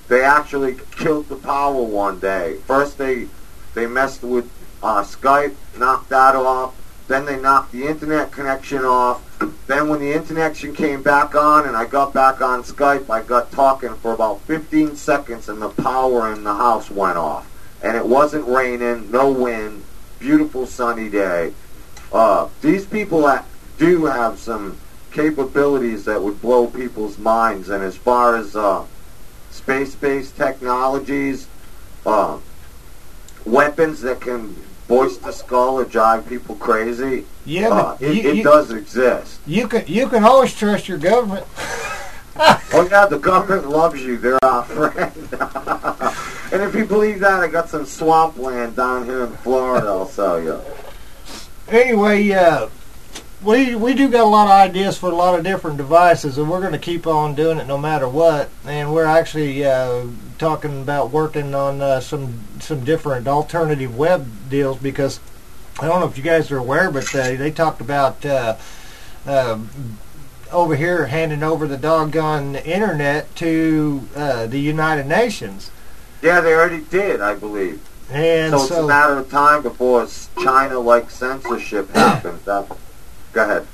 they actually killed the power one day. First they they messed with uh, Skype, knocked that off. Then they knocked the internet connection off. Then when the internet came back on and I got back on Skype, I got talking for about fifteen seconds and the power in the house went off. And it wasn't raining, no wind, beautiful sunny day. Uh, these people that do have some capabilities that would blow people's minds. And as far as uh, space-based technologies, uh, weapons that can voice the skull or drive people crazy. Yeah, uh, but it, you, it you, does exist. You can you can always trust your government. Oh yeah, the government loves you. They're our friend. And if you believe that, I got some swampland down here in Florida. I'll sell you. Anyway, uh, we we do got a lot of ideas for a lot of different devices, and we're going to keep on doing it no matter what. And we're actually uh, talking about working on uh, some some different alternative web deals, because I don't know if you guys are aware, but uh, they talked about uh, uh, over here handing over the doggone internet to uh, the United Nations. Yeah, they already did, I believe. And so it's so, a matter of time before China-like censorship happens. That, go ahead.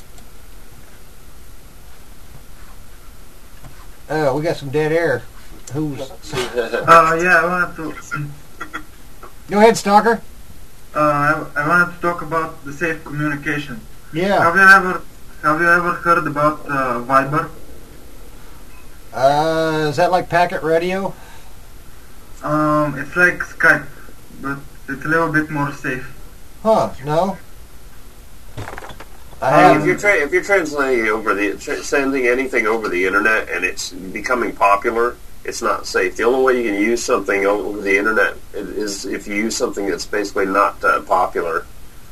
Uh, we got some dead air. Who's? Uh, yeah, I wanted to. Go ahead, Stalker. Uh, I, I wanted to talk about the safe communication. Yeah. Have you ever Have you ever heard about uh, Viber? Uh, is that like packet radio? Um, it's like Skype, but it's a little bit more safe. Huh? No. I mean, if you're tra- if you're translating over the tra- sending anything over the internet and it's becoming popular, it's not safe. The only way you can use something over the internet is if you use something that's basically not uh, popular.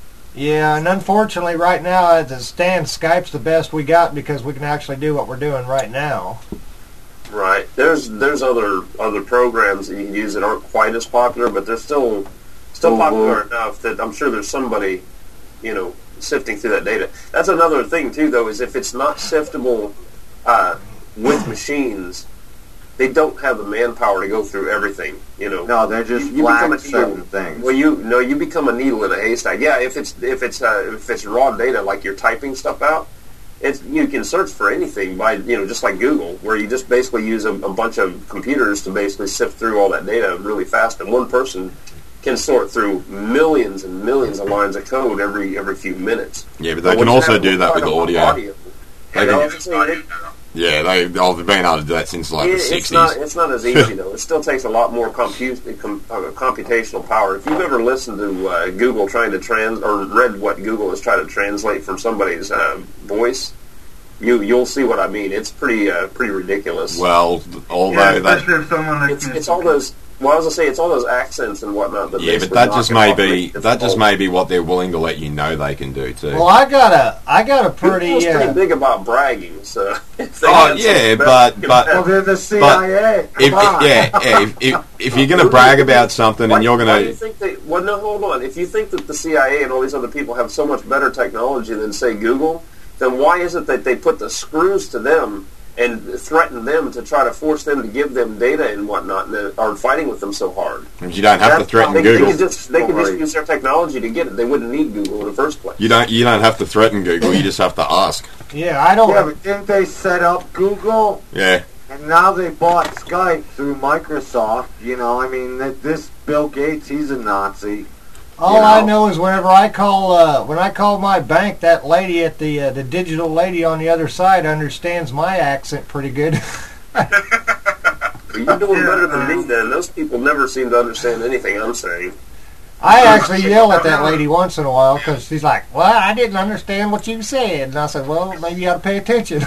Yeah, and unfortunately, right now, as it stands, Skype's the best we got because we can actually do what we're doing right now. Right. There's there's other other programs that you can use that aren't quite as popular, but they're still still Mm-hmm. popular enough that I'm sure there's somebody, you know, sifting through that data. That's another thing too, though, is if it's not siftable uh, with machines, they don't have the manpower to go through everything. You know. No, they're just You- you become flag a needle. certain things. Well, you no, you become a needle in a haystack. Yeah, if it's if it's uh, if it's raw data, like you're typing stuff out, it's you can search for anything by you know just like Google, where you just basically use a, a bunch of computers to basically sift through all that data really fast, and one person can sort through millions and millions of lines of code every every few minutes. Yeah, but they But can when you also have do that with quite a audio. body of- They You know, can- it's, it- yeah, they, they've been able to do that since like the It- sixties. It's not, it's not as easy, though. It still takes a lot more compu- com- uh, computational power. If you've ever listened to uh, Google trying to trans or read what Google is trying to translate from somebody's uh, voice, you, you'll see what I mean. It's pretty uh, pretty ridiculous. Well, although Yeah, they... especially if someone like It's, me. it's all those... Well, I was going to say, it's all those accents and whatnot. That Yeah, but basically that knock just it may off. be It's that just all- may be what they're willing to let you know they can do too. Well, I got a, I got a pretty. Google's pretty Uh, big about bragging, so... if they Oh, had yeah, something but- better, but- Well, they're the C I A. if, Come if on. yeah, yeah, if, if, if you're going to brag about something Why- and you're Why do going you to... think they? Well, no, hold on. If you think that the C I A and all these other people have so much better technology than, say, Google, then why is it that they put the screws to them and threaten them to try to force them to give them data and whatnot, and they are fighting with them so hard? You don't have to That's threaten They, how they Google. could just they could just Right. use their technology to get it. They wouldn't need Google in the first place. You don't you don't have to threaten Google. You just have to ask. yeah, I don't. Yeah, but didn't they set up Google? Yeah. And now they bought Skype through Microsoft. You know, I mean, that this Bill Gates, he's a Nazi. All you I know. know is whenever I call, uh, when I call my bank, that lady at the uh, the digital lady on the other side understands my accent pretty good. But you're doing better than me. Then those people never seem to understand anything I'm saying. I actually yell at that lady once in a while because she's like, "Well, I didn't understand what you said," and I said, "Well, maybe you ought to pay attention."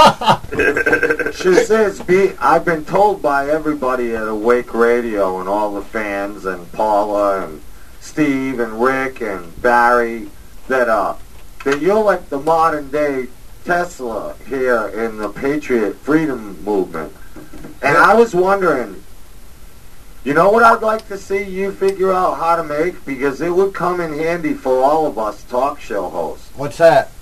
She says, be, I've been told by everybody at Awake Radio and all the fans and Paula and Steve and Rick and Barry that uh that you're like the modern day Tesla here in the Patriot Freedom Movement. And I was wondering, you know what I'd like to see you figure out how to make? Because it would come in handy for all of us talk show hosts. What's that?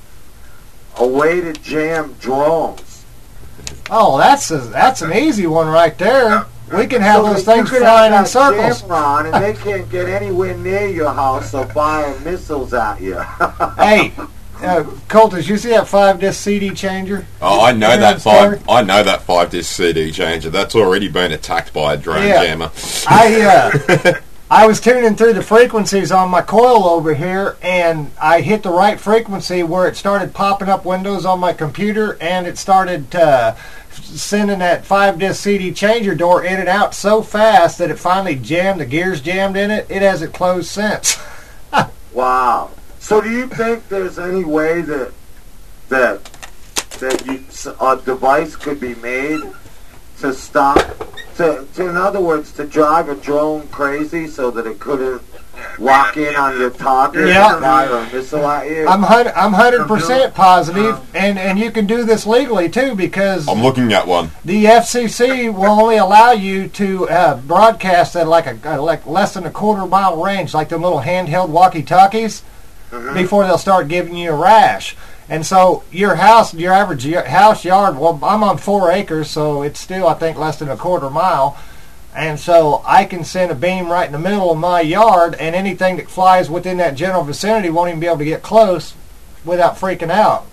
A way to jam drones. Oh, that's a, that's an easy one right there. We can have so those that things you could flying in have that circles. jammer on, and they can't get anywhere near your house or fire missiles at you. Hey, uh, Colt, did you see that five disc C D changer? Oh, I know Here that in Florida? five. I know that five disc C D changer. That's already been attacked by a drone Yeah. jammer. I uh, I was tuning through the frequencies on my coil over here, and I hit the right frequency where it started popping up windows on my computer, and it started uh, sending that five disc C D changer door in and out so fast that it finally jammed. The gears jammed in it. It hasn't closed since. Wow. So do you think there's any way that that that you, a device could be made to stop, to, to in other words, to drive a drone crazy so that it couldn't lock in on your target Yeah. and fire a missile at you? I'm hun- I'm hundred percent positive, and and you can do this legally too because I'm looking at one. the F C C will only allow you to uh, broadcast at like a uh, like less than a quarter mile range, like the little handheld walkie-talkies, Mhm. before they'll start giving you a rash. And so your house, your average y- house yard, well, I'm on four acres, so it's still, I think, less than a quarter mile. And so I can send a beam right in the middle of my yard, and anything that flies within that general vicinity won't even be able to get close without freaking out.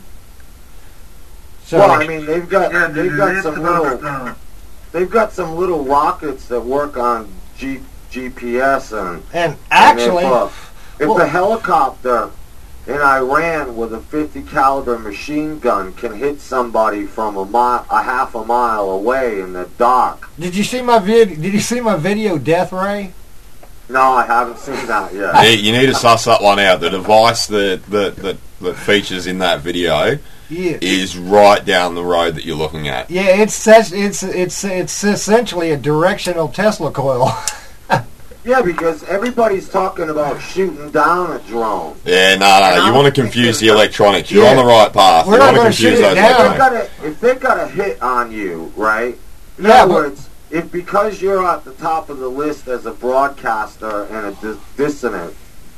So, well, I mean, they've got Yeah, they've the got rest some of little the- uh, they've got some little rockets that work on G, G P S and and actually, and if, uh, if well- the helicopter in Iran with a fifty caliber machine gun can hit somebody from a mile, a half a mile away in the dark. did you see my vid? Did you see my video, Death Ray? No, I haven't seen that yet. Yeah, you need to suss that one out. The device that that, that, that features in that video Yeah. is right down the road that you're looking at. Yeah, it's such, it's it's it's essentially a directional Tesla coil. Yeah, because everybody's talking about shooting down a drone. Yeah, no, no, you want to confuse the electronics. You're Yeah. on the right path. We're you not want to gonna confuse shoot it those down. If they electronics. got a, if they got a hit on you, right? In Yeah, other but- words, if because you're at the top of the list as a broadcaster and a dis- dissonant,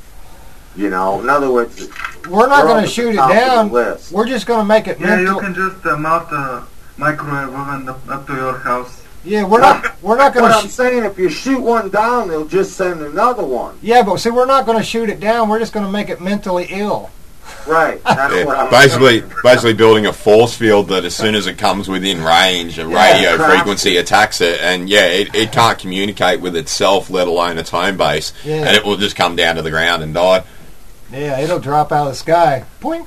you know, in other words, We're not We're going on to the shoot it top of the down. list. We're just going to make it Yeah, you mental. can just uh, mount a microwave oven up, up to your house. Yeah, we're not. We're not going what to. I'm Sh- saying, if you shoot one down, they'll just send another one. yeah, but see, we're not going to shoot it down. We're just going to make it mentally ill. Right. That's what Yeah, I'm basically, basically building a force field that as soon as it comes within range, a Yeah, radio crap. frequency attacks it, and yeah, it, it can't communicate with itself, let alone its home base, Yeah. and it will just come down to the ground and die. Yeah, it'll drop out of the sky. Boing.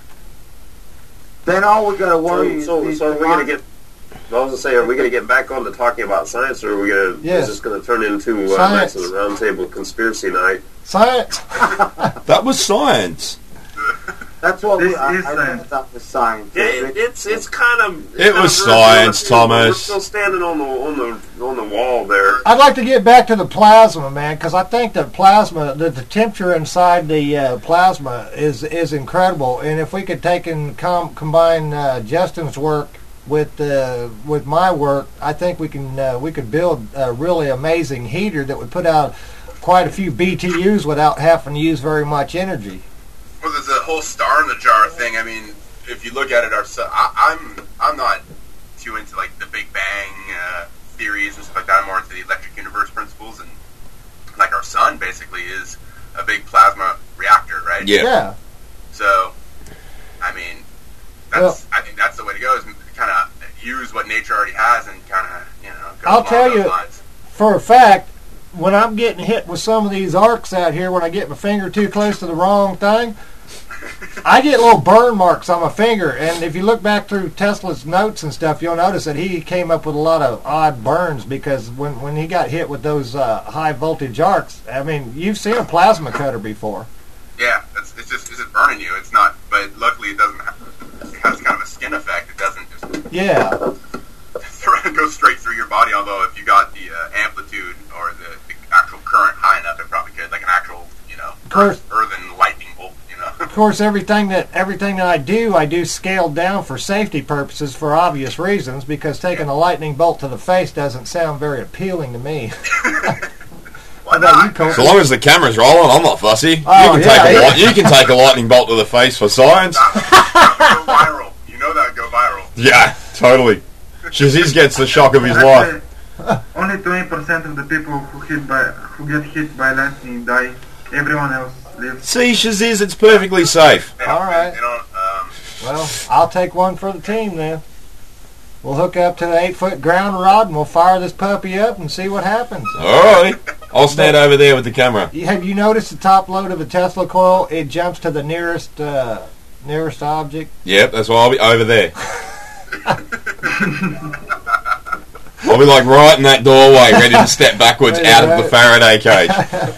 Then all we got to worry So, so, is so are we going to get? I was going to say, are we going to get back on to talking about science, or are we going to? Yes. Is this going to turn into uh, Science. Knights of the Round Table conspiracy night? Science. That was science. That's what we. This I, is I science. think it's up to science. Yeah, it, it's it's kind of. it's It kind was of science, you know, We're Thomas. still standing on the on the on the wall there. I'd like to get back to the plasma, man, because I think the plasma, the, the temperature inside the uh, plasma is is incredible. And if we could take and com- combine uh, Justin's work with uh, with my work, I think we can uh, we could build a really amazing heater that would put out quite a few B T Us without having to use very much energy. Well, there's a whole star in the jar thing. I mean, if you look at it, our su- I, I'm I'm not too into like the Big Bang uh, theories and stuff like that. I'm more into the electric universe principles, and like our sun basically is a big plasma reactor, right? Yeah. Yeah. So, I mean, that's Well- I think that's the way to go. Is kind of use what nature already has and kind of you know. Go I'll along tell those you, lines. for a fact, when I'm getting hit with some of these arcs out here, when I get my finger too close to the wrong thing, I get little burn marks on my finger. And if you look back through Tesla's notes and stuff, you'll notice that he came up with a lot of odd burns because when, when he got hit with those uh, high voltage arcs, I mean, you've seen a plasma cutter before. Yeah, it's, it's just it's just burning you. It's not, but luckily it doesn't. Have, it has kind of a skin effect. It doesn't just Yeah. go straight through your body. Although if you got the uh, amplitude or the, the actual current high enough, it probably could, like an actual, you know, course. earthen lightning bolt. You know. Of course, everything that everything that I do, I do scaled down for safety purposes for obvious reasons because taking a lightning bolt to the face doesn't sound very appealing to me. Why about you, not? Colt? So long as the camera's rolling, I'm not fussy. Oh, you can yeah, take a yeah. li- you can take a lightning bolt to the face for science. That would go viral. You know that would go viral. Yeah, totally. Shaziz gets the shock of his life. Actually, only twenty percent of the people who hit by who get hit by lightning die. Everyone else lives. See, Shaziz, it's perfectly safe. All right. They don't, um, Well, I'll take one for the team then. We'll hook up to the eight-foot ground rod and we'll fire this puppy up and see what happens. All right. I'll stand over there with the camera. Have you noticed the top load of a Tesla coil? It jumps to the nearest uh, nearest object. Yep, that's why I'll be over there. I'll be like right in that doorway, ready to step backwards out of the Faraday cage.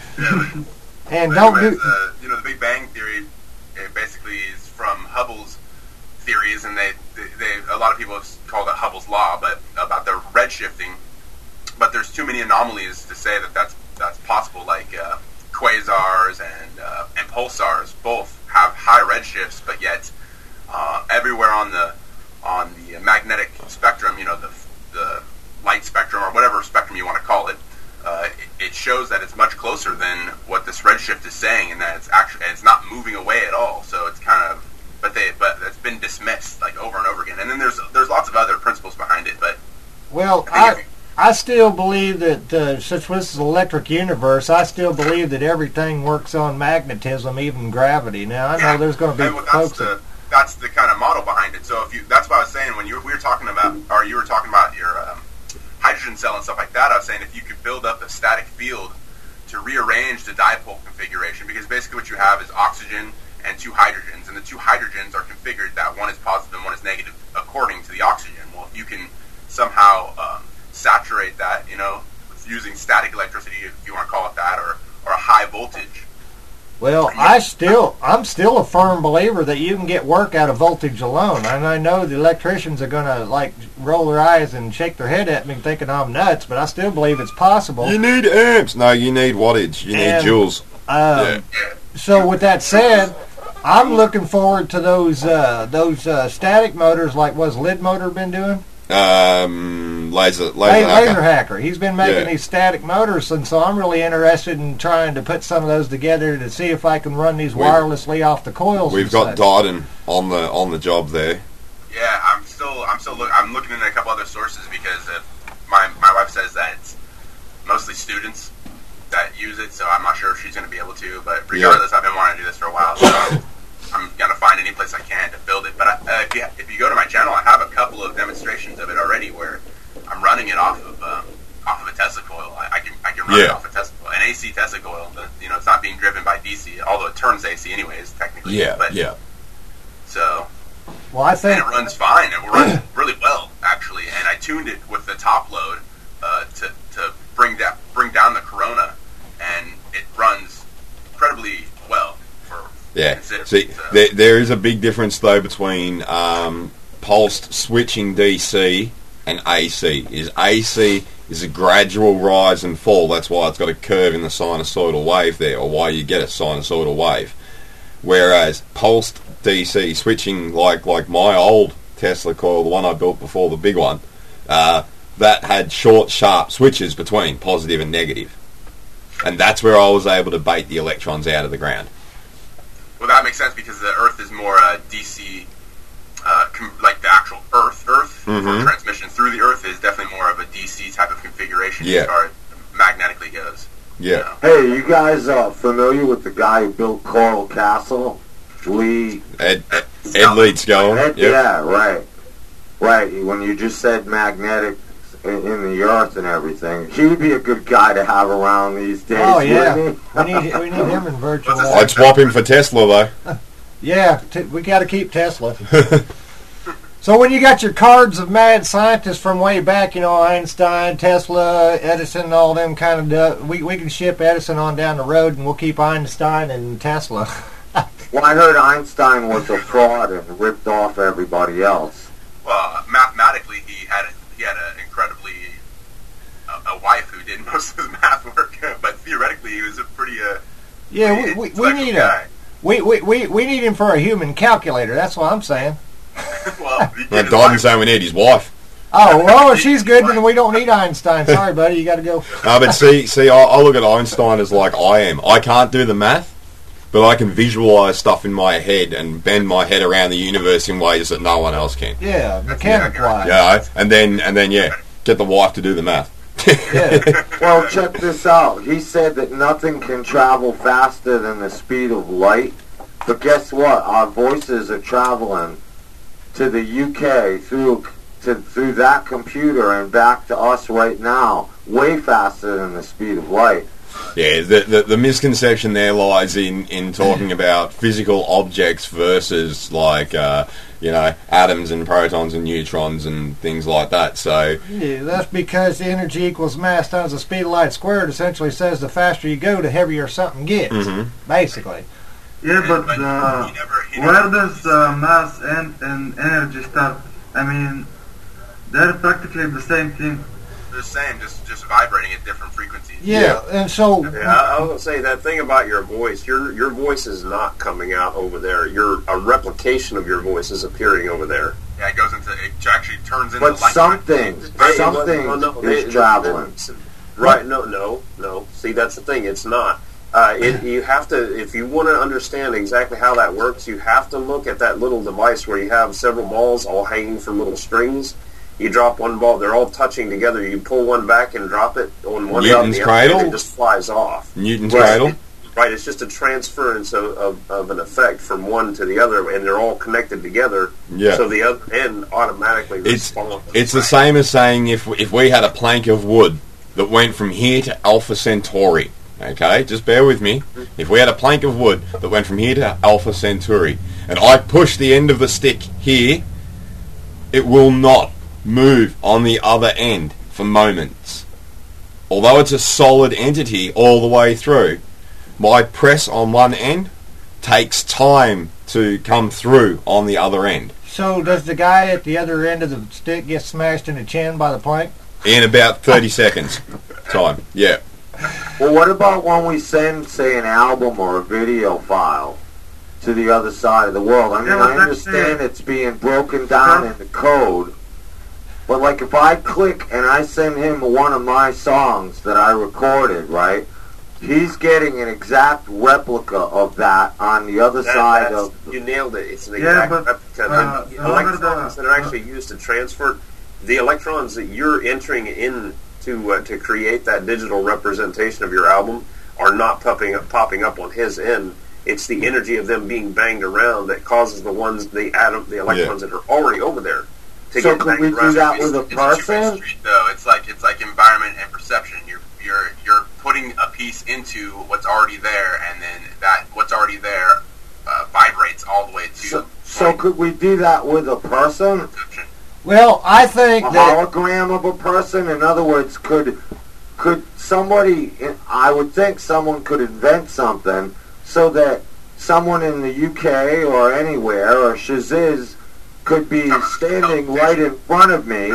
And don't do. Uh, you know, the Big Bang Theory it basically is from Hubble's theories, and they, they, they a lot of people have called it Hubble's law, but about the redshifting. But there's too many anomalies to say that that's that's possible. Like uh, quasars and uh, and pulsars both have high redshifts, but yet uh, everywhere on the on the magnetic spectrum, you know, the the light spectrum or whatever spectrum you want to call it, uh, it, it shows that it's much closer than what this redshift is saying, and that it's actually it's not moving away at all. So it's kind of, but they but it's been dismissed like over and over again. And then there's there's lots of other principles behind it, but Well, I I I still believe that uh, since this is an electric universe, I still believe that everything works on magnetism, even gravity. Now I know Yeah. there's going to be And, well, that's folks. the that, that's the kind of model behind it. So if you that's what I was saying when you we were talking about, or you were talking about your um, hydrogen cell and stuff like that. I was saying if you could build up a static field to rearrange the dipole configuration, because basically what you have is oxygen and two hydrogens, and the two hydrogens are configured that one is positive and one is negative according to the oxygen. Well, if you can somehow um, saturate that, you know, using static electricity, if you want to call it that, or or a high voltage. Well, I still, I'm still a firm believer that you can get work out of voltage alone. And I know the electricians are going to, like, roll their eyes and shake their head at me thinking I'm nuts, but I still believe it's possible. You need amps. No, you need wattage. You need And, joules. Um, So with that said, I'm looking forward to those uh, those uh, static motors like what's Lid Motor been doing? Um, laser, laser, Laser, hacker. laser Hacker. He's been making Yeah. these static motors, and so I'm really interested in trying to put some of those together to see if I can run these We- wirelessly off the coils. We've and got such. Dodden on the on the job there. Yeah, I'm still I'm still look, I'm looking into a couple other sources because uh, my my wife says that it's mostly students that use it, so I'm not sure if she's going to be able to. But regardless, I've been wanting to do this for a while, so I'm going to find any place I can to build it. But uh, if, you, if you go to my channel, I have a couple of demonstrations of it already where I'm running it off of um, off of a Tesla coil. I, I can I can run Yeah. it off a Tesla coil, an A C Tesla coil. But, you know, it's not being driven by D C, although it turns A C anyways, technically. Yeah, but, yeah. So. Well, I think And it runs fine. It runs really well, actually. And I tuned it with the top load uh, to to bring down bring down the Corona, and it runs incredibly well. For Yeah. considering- See, so- there, there is a big difference though between um, pulsed switching D C and A C. Is A C is a gradual rise and fall. That's why it's got a curve in the sinusoidal wave there, or why you get a sinusoidal wave. Whereas pulsed D C switching, like like my old Tesla coil, the one I built before the big one, uh, that had short, sharp switches between positive and negative. And that's where I was able to bait the electrons out of the ground. Well, that makes sense because the Earth is more uh, D C, uh, com- like the actual Earth. Earth Mhm. for transmission through the Earth is definitely more of a D C type of configuration Yeah. as far as magnetically goes. Yeah. Hey, you guys uh, familiar with the guy who built Coral Castle? Lee. Ed, Ed, Ed Leeds going. Ed- Yep. Yeah, right. Right. When you just said magnetic in, in the earth and everything, he'd be a good guy to have around these days. Oh yeah, wouldn't he? we need we need him in virtual. I'd swap him for Tesla though. Yeah, t- we got to keep Tesla. So when you got your cards of mad scientists from way back, you know, Einstein, Tesla, Edison, all them kind of, du- we we can ship Edison on down the road, and we'll keep Einstein and Tesla. Well, I heard Einstein was a fraud and ripped off everybody else. Well, mathematically, he had a, he had an incredibly a, a wife who did most of his math work, but theoretically, he was a pretty uh, Yeah, we, we, we intellectual need guy. a we, we, we, we need him for a human calculator. That's what I'm saying. well, Well, Dodden's saying we need his wife. Oh well, if she's good, then we don't need Einstein. Sorry, buddy, you got to go. No, but see, see, I, I look at Einstein as like I am. I can't do the math, but I can visualize stuff in my head and bend my head around the universe in ways that no one else can. Yeah, mechanic wise. Yeah, and then and then yeah, get the wife to do the math. Yeah. Well, check this out. He said that nothing can travel faster than the speed of light. But guess what? Our voices are traveling to the U K through to through that computer and back to us right now, way faster than the speed of light. Yeah, the, the the misconception there lies in, in talking about physical objects versus like uh, you know atoms and protons and neutrons and things like that. So yeah, that's because energy equals mass times the speed of light squared. Essentially says the faster you go, the heavier something gets. Mm-hmm. Basically. Yeah, but uh, where does uh, mass and, and energy start? I mean, they're practically the same thing. They're the same, just just vibrating at different frequencies. Yeah, and so yeah, I, I was gonna say that thing about your voice. Your your voice is not coming out over there. Your a replication of your voice is appearing over there. Yeah, it goes into it actually turns into But light. something, Hey, something well, no, is they- traveling. Right? No, no, no. See, that's the thing. It's not. Uh, it, you have to, if you want to understand exactly how that works, you have to look at that little device where you have several balls all hanging from little strings. You drop one ball; they're all touching together. You pull one back and drop it on one Newton's end, cradle? and it just flies off. Newton's Right. cradle. Right, it's just a transference of, of, of an effect from one to the other, and they're all connected together. Yeah. So the other end automatically It's responds. it's the same as saying if if we had a plank of wood that went from here to Alpha Centauri. Okay, just bear with me. If we had a plank of wood that went from here to Alpha Centauri, and I push the end of the stick here, it will not move on the other end for moments. Although it's a solid entity all the way through, my press on one end takes time to come through on the other end. So does the guy at the other end of the stick get smashed in the chin by the plank? In about thirty seconds time, yeah. Well, what about when we send, say, an album or a video file to the other side of the world? I mean, Yeah, but I that's understand it. it's being broken down in the code, but like if I click and I send him one of my songs that I recorded, right? He's getting an exact replica of that on the other That- side that's- of... you nailed it. It's an Yeah, exact but, replica. uh, the over electrons the- that are actually used to transfer the electrons that you're entering in to uh, to create that digital representation of your album are not popping up, popping up on his end. It's the energy of them being banged around that causes the ones the atom the electrons that are already over there to So get could banged we do around. that with a It's a two-way person? street, though. It's like it's like environment and perception. You're you're you're putting a piece into what's already there, and then that what's already there uh, vibrates all the way to So, so could we do that with a person? perception. Well, I think A that hologram of a person? In other words, could could somebody, I would think someone could invent something so that someone in the U K or anywhere or Shaziz could be standing right in front of me,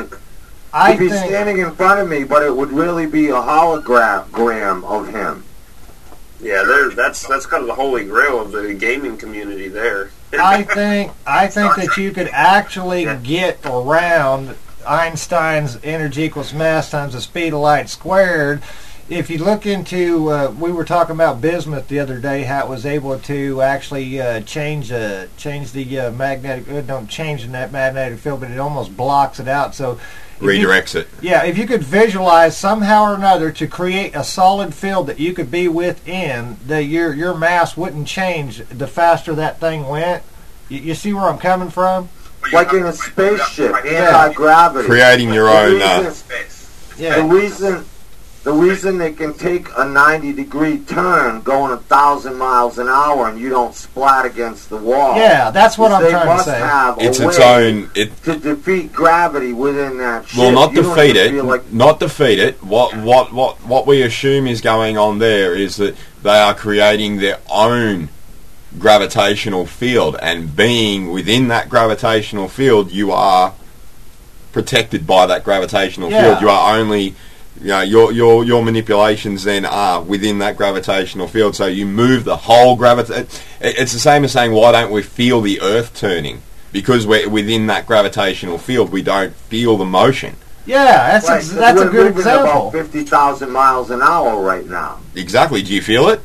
I could be think standing in front of me, but it would really be a hologram of him. Yeah, there. That's that's kind of the holy grail of the gaming community there. I think I think that you could actually Yeah. get around Einstein's energy equals mass times the speed of light squared. If you look into, uh, we were talking about bismuth the other day, how it was able to actually uh, change uh, change the uh, magnetic, uh, don't change the net magnetic field, but it almost blocks it out. So if you- Redirects it. yeah, if you could visualize somehow or another to create a solid field that you could be within, that your your mass wouldn't change the faster that thing went. You, you see where I'm coming from? But you Like have in a to- spaceship, right, anti-gravity. Creating your The own. Uh, reason- space. The Yeah. reason, the reason they can take a ninety degree turn going a thousand miles an hour and you don't splat against the wall. Yeah, that's what is I'm they trying to must say. have a it's its way own. It to defeat gravity within that ship. will not You don't defeat even it. feel like- Not defeat it. What what what what we assume is going on there is that they are creating their own gravitational field, and being within that gravitational field, you are protected by that gravitational Yeah. field. You are only, you know, your your your manipulations then are within that gravitational field. So you move the whole gravity. It, it's the same as saying, why don't we feel the Earth turning? Because we're within that gravitational field, we don't feel the motion. Yeah, that's Right, ex- that's a we're good moving example. about fifty thousand miles an hour right now. Exactly. Do you feel it?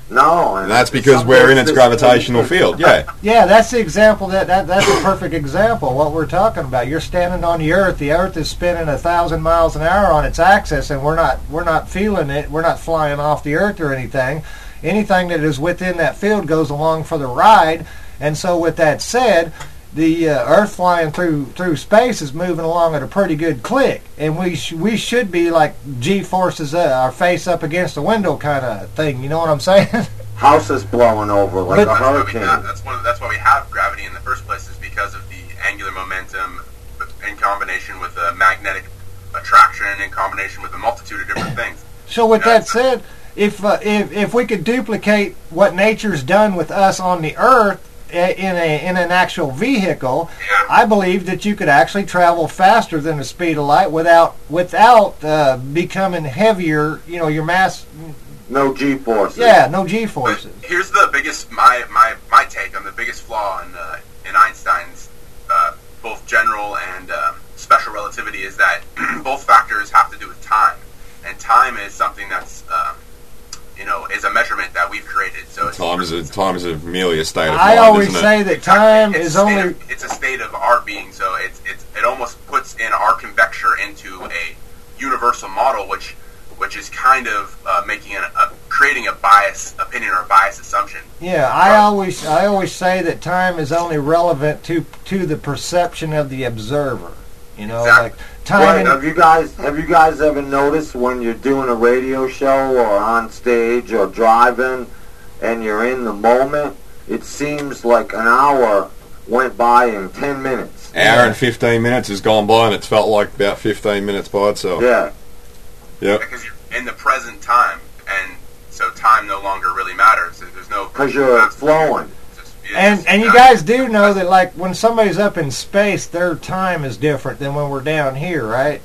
No, And that's because we're in its gravitational field. Yeah. Yeah, that's the example. That, that that's a perfect example. What we're talking about. You're standing on the Earth. The Earth is spinning a thousand miles an hour on its axis, and we're not we're not feeling it. We're not flying off the Earth or anything. Anything that is within that field goes along for the ride. And so, with that said, the uh, Earth flying through through space is moving along at a pretty good click, and we sh- we should be like G-forces, uh, our face up against the window kind of thing. You know what I'm saying? House is blowing over like But- a hurricane. Have, that's one. Of, that's why we have gravity in the first place, is because of the angular momentum in combination with the magnetic attraction, in combination with a multitude of different things. So with that said, if uh, if if we could duplicate what nature's done with us on the Earth uh, in a in an actual vehicle, I believe that you could actually travel faster than the speed of light without without uh, becoming heavier. You know, your mass. No G-forces. Yeah, no G-forces. Here's the biggest my my, my take on the biggest flaw in uh, in Einstein's uh, both general and um, special relativity is that both factors have to do with time, and time is something that's um, you know is a measurement that we've created. So it's, Time is a time is a merely a state of I mind, always isn't say it? that time it's is a state only. of, it's a state of our being. So it's it's it almost puts in our convecture into a universal model, which which is kind of uh, making a, a creating a bias opinion or a bias assumption. Yeah, I always I always say that time is only relevant to to the perception of the observer. You know, like time. Right, in- have you guys have you guys ever noticed when you're doing a radio show or on stage or driving and you're in the moment, it seems like an hour went by in ten minutes. Hour and fifteen minutes has gone by, and it's felt like about fifteen minutes by itself. Yeah. Yep. Because you're in the present time, and so time no longer really matters. There's no Because you're flowing. And and you guys do know that, like, when somebody's up in space, their time is different than when we're down here, right?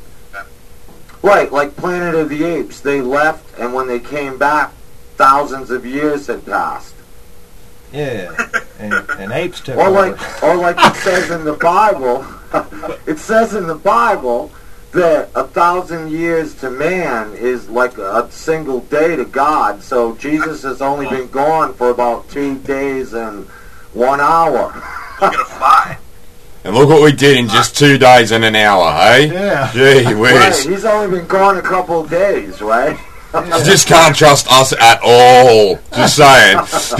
Right, like Planet of the Apes. They left, and when they came back, thousands of years had passed. Yeah, and, and apes took Or over. like, or like it says in the Bible, it says in the Bible that a thousand years to man is like a single day to God. So Jesus has only been gone for about two days and one hour. Look at a fly. And look what we did in just two days and an hour, hey? Yeah. Gee whiz. Right, he's only been gone a couple of days, right? You just can't trust us at all. Just saying.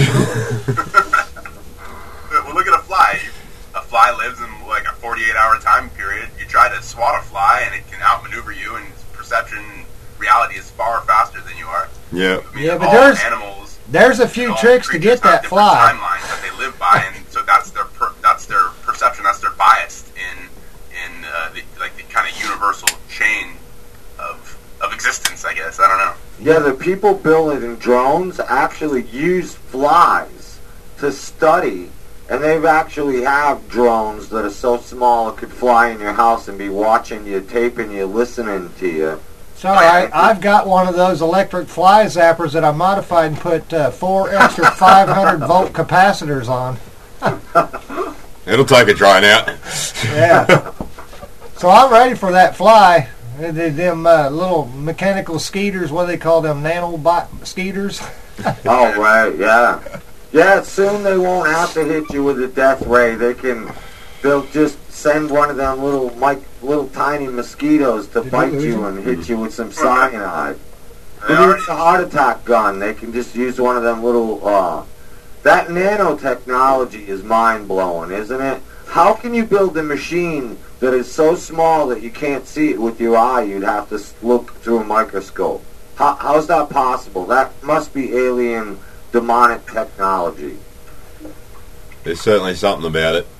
Well, look at a fly. A fly lives in like a forty-eight hour time period. You try to swat a fly, and it can outmaneuver you, and its perception reality is far faster than you are. Yeah. I mean, Yeah, but all there's animals, there's a few all tricks to creatures get that have different fly. timelines that they live by, and so that's their per, that's their perception. That's their bias in in uh, the, like the kind of universal chain of of existence. I guess I don't know. Yeah, the people building drones actually use flies to study, and they've actually have drones that are so small it could fly in your house and be watching you, taping you, listening to you. So I, I've got one of those electric fly zappers that I modified and put uh, four extra five hundred volt capacitors on. It'll take a drone out. Yeah. So I'm ready for that fly. Uh, the- Them uh, little mechanical skeeters, what do they call them, nanobot skeeters? Oh, right, yeah. Yeah, soon they won't have to hit you with a death ray. They can, they'll just send one of them little, mic, little tiny mosquitoes to bite you and hit you with some cyanide. But it's a heart attack gun. They can just use one of them little, uh, that nanotechnology is mind-blowing, isn't it? How can you build a machine that is so small that you can't see it with your eye? You'd have to s- look through a microscope. How, how's that possible? That must be alien, demonic technology. There's certainly something about it.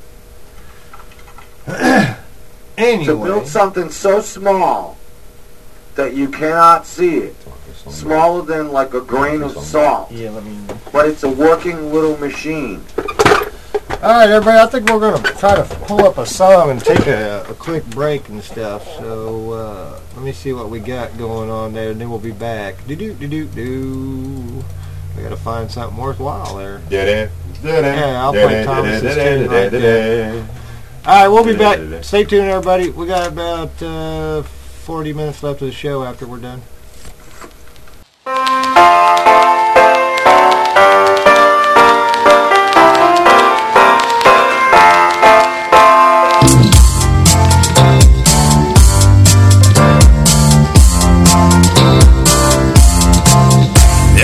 Anyway. To build something so small that you cannot see it, smaller than like a grain of salt, Yeah, let me... but it's a working little machine. All right, everybody, I think we're going to try to pull up a song and take a, a quick break and stuff. So uh, let me see what we got going on there, and then we'll be back. Do-do-do-do-do. We got to find something worthwhile there. Yeah, Yeah, I'll play Thomas's tune right there. All right, we'll be back. Stay tuned, everybody. We got about uh, forty minutes left of the show after we're done.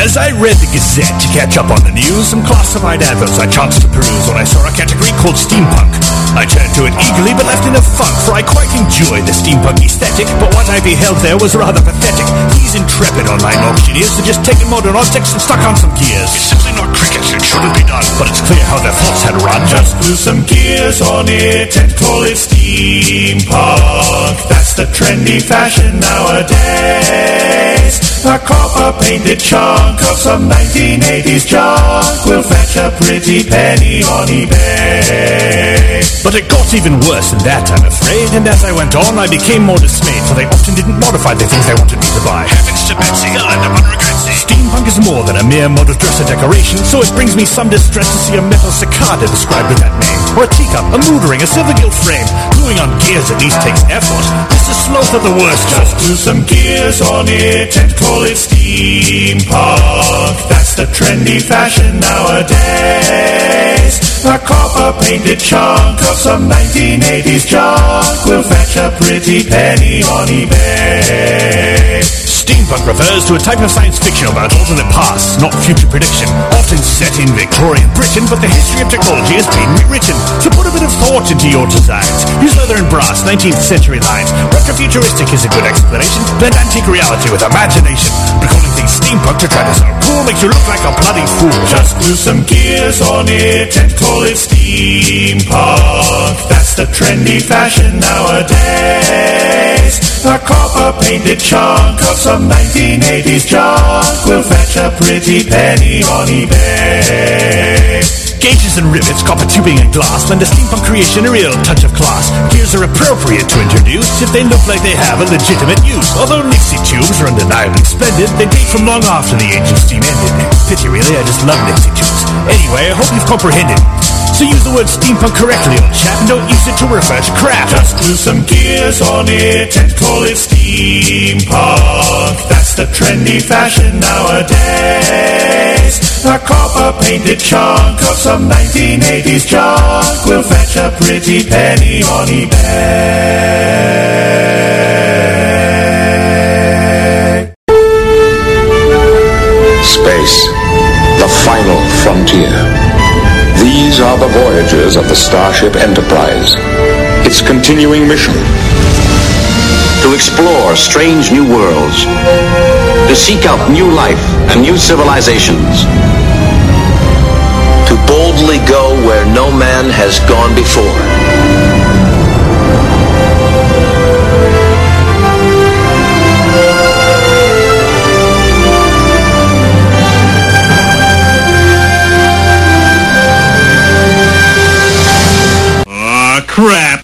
As I read the Gazette to catch up on the news, some classified adverts I chanced to peruse when I saw a category called steampunk. I turned to it eagerly but left in a funk, for I quite enjoyed the steampunk aesthetic, but what I beheld there was rather pathetic. These intrepid online auctioneers had just taken modern objects and stuck on some gears. It's simply not cricket, it shouldn't be done, but it's clear how their thoughts had run. Just glue some gears on it and call it steampunk. That's the trendy fashion nowadays. A copper-painted chunk of some nineteen eighties junk will fetch a pretty penny on eBay. But it got even worse than that, I'm afraid, and as I went on, I became more dismayed, for they often didn't modify the things they wanted me to buy. Heavens to Betsy, I'll end up on regretsy. Steampunk is more than a mere mode of dress or decoration, so it brings me some distress to see a metal cicada described with that name, or a teacup, a mood ring, a silver gilt frame. Gluing on gears at least takes effort. This is sloth of the worst. Just glue some gears on it and call it steampunk. That's the trendy fashion nowadays. A copper-painted chunk of some nineteen eighties junk will fetch a pretty penny on eBay. Steampunk refers to a type of science fiction about alternate pasts, not future prediction, often set in Victorian Britain, but the history of technology has been rewritten. So put a bit of thought into your designs. Use leather and brass, nineteenth century lines. Retrofuturistic is a good explanation. Blend antique reality with imagination. But calling things steampunk to try to sound cool makes you look like a bloody fool. Just glue some gears on it and call it steampunk. That's the trendy fashion nowadays. A copper-painted chunk of some nineteen eighties junk will fetch a pretty penny on eBay. Gauges and rivets, copper tubing and glass lend a steampunk creation a real touch of class. Gears are appropriate to introduce if they look like they have a legitimate use. Although Nixie tubes are undeniably splendid, they date from long after the age of steam ended. Pity really, I just love Nixie tubes. Anyway, I hope you've comprehended. So use the word steampunk correctly, old chap, and don't use it to refer to crap. Just glue some gears on it and call it steampunk. That's the trendy fashion nowadays. A copper-painted chunk of some nineteen eighties junk will fetch a pretty penny on eBay. Space, the final frontier. These are the voyages of the Starship Enterprise. Its continuing mission: to explore strange new worlds, to seek out new life and new civilizations, to boldly go where no man has gone before. Crap.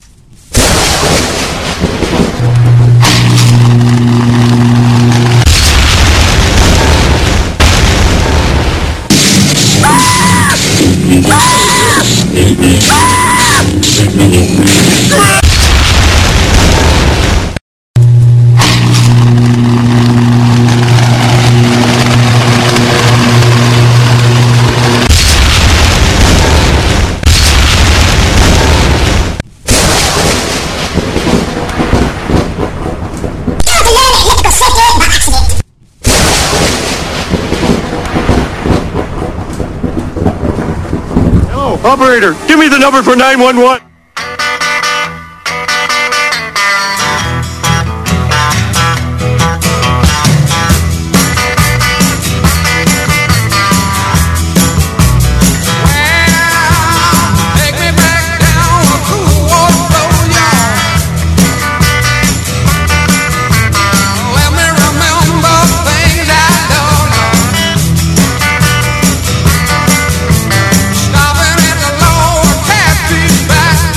Operator, give me the number for nine one one. Stopping at the lower Catherine's back.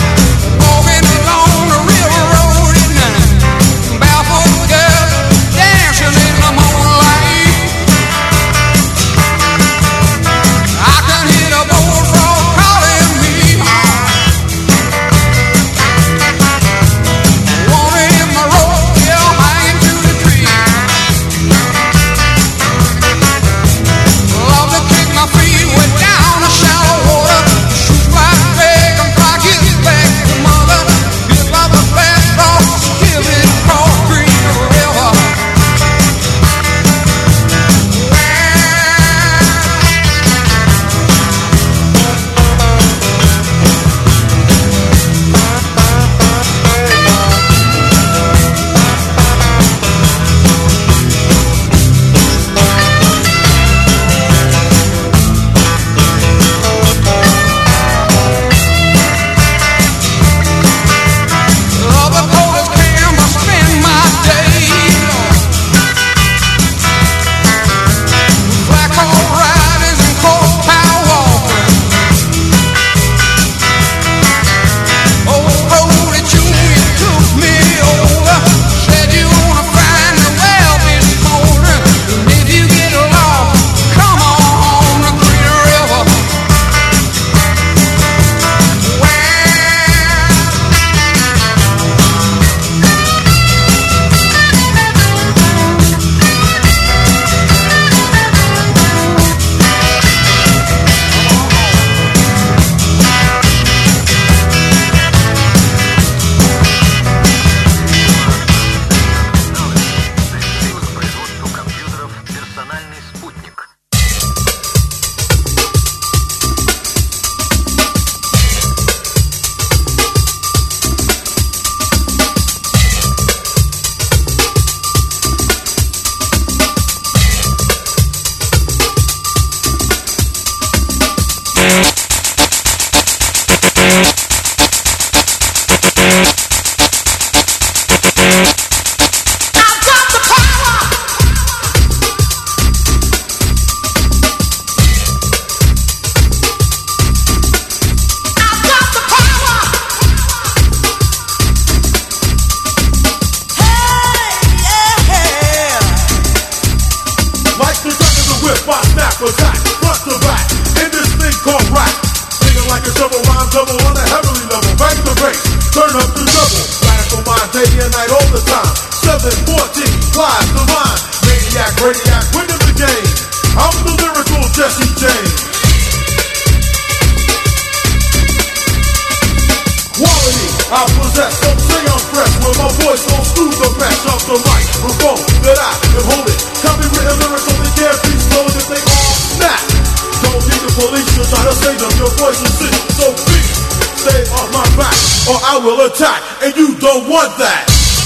like a shovel, rhyme double on a heavenly level. Bang the bass, turn up the double. Radical mind, day and night, all the time. seven fourteen, flies the line. Maniac, radiac, winning the game. I'm the lyrical Jesse James. Quality, I possess, don't say I'm fresh. When my voice don't screw the rest of the microphone that I am holding. Copywritten lyrics only can't be stolen if they all snap. Don't need the police to try to save them. Your voice is sick, so please stay off my back, or I will attack, and you don't want that.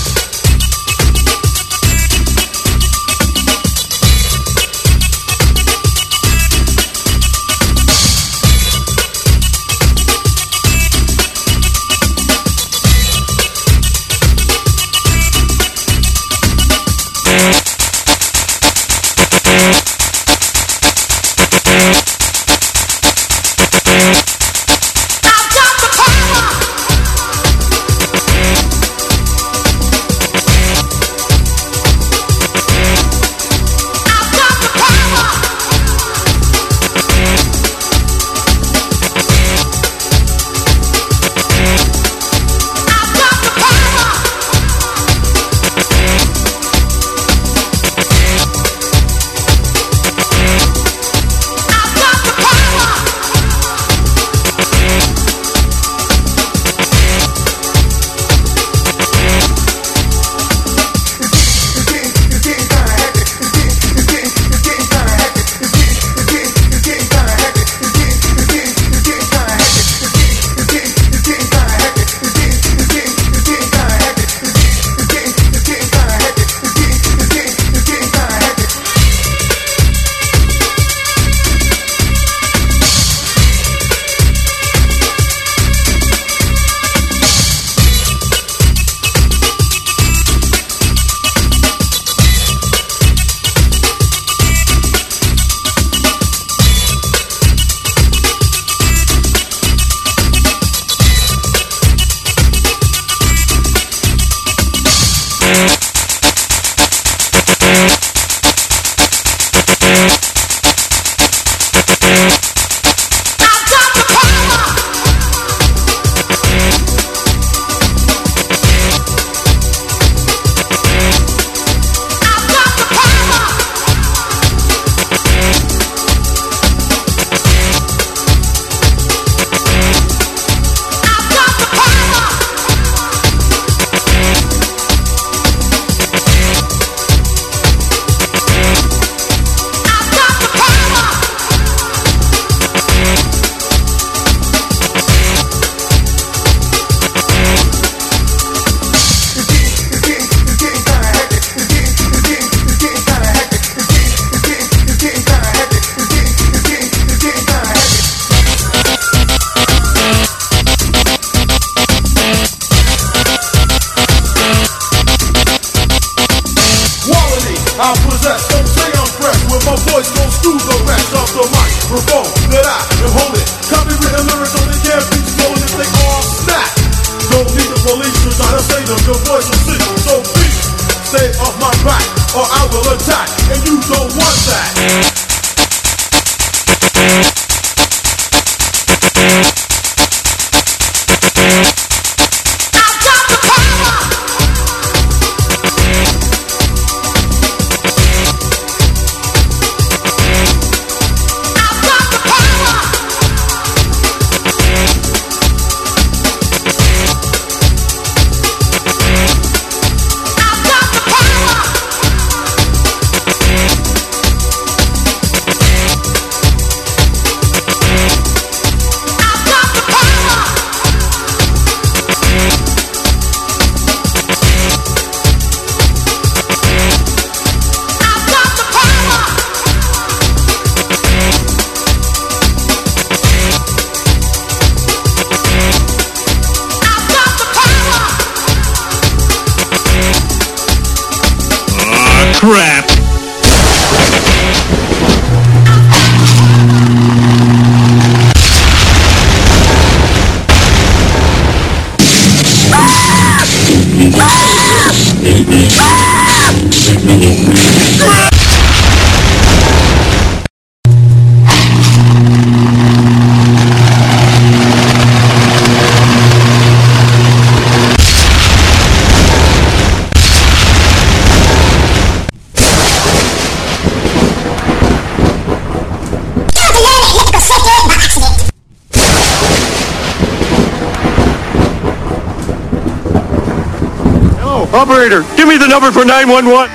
I possess, don't say I'm fresh. When my voice goes through the rest of the microphone that I am holding. Copywritten lyrics only can't be stolen if they all snap. Don't need the police to try to save them. Your voice is sick, so please stay off my back, or I will attack, and you don't want that. I've got the power. Operator, give me the number for nine one one.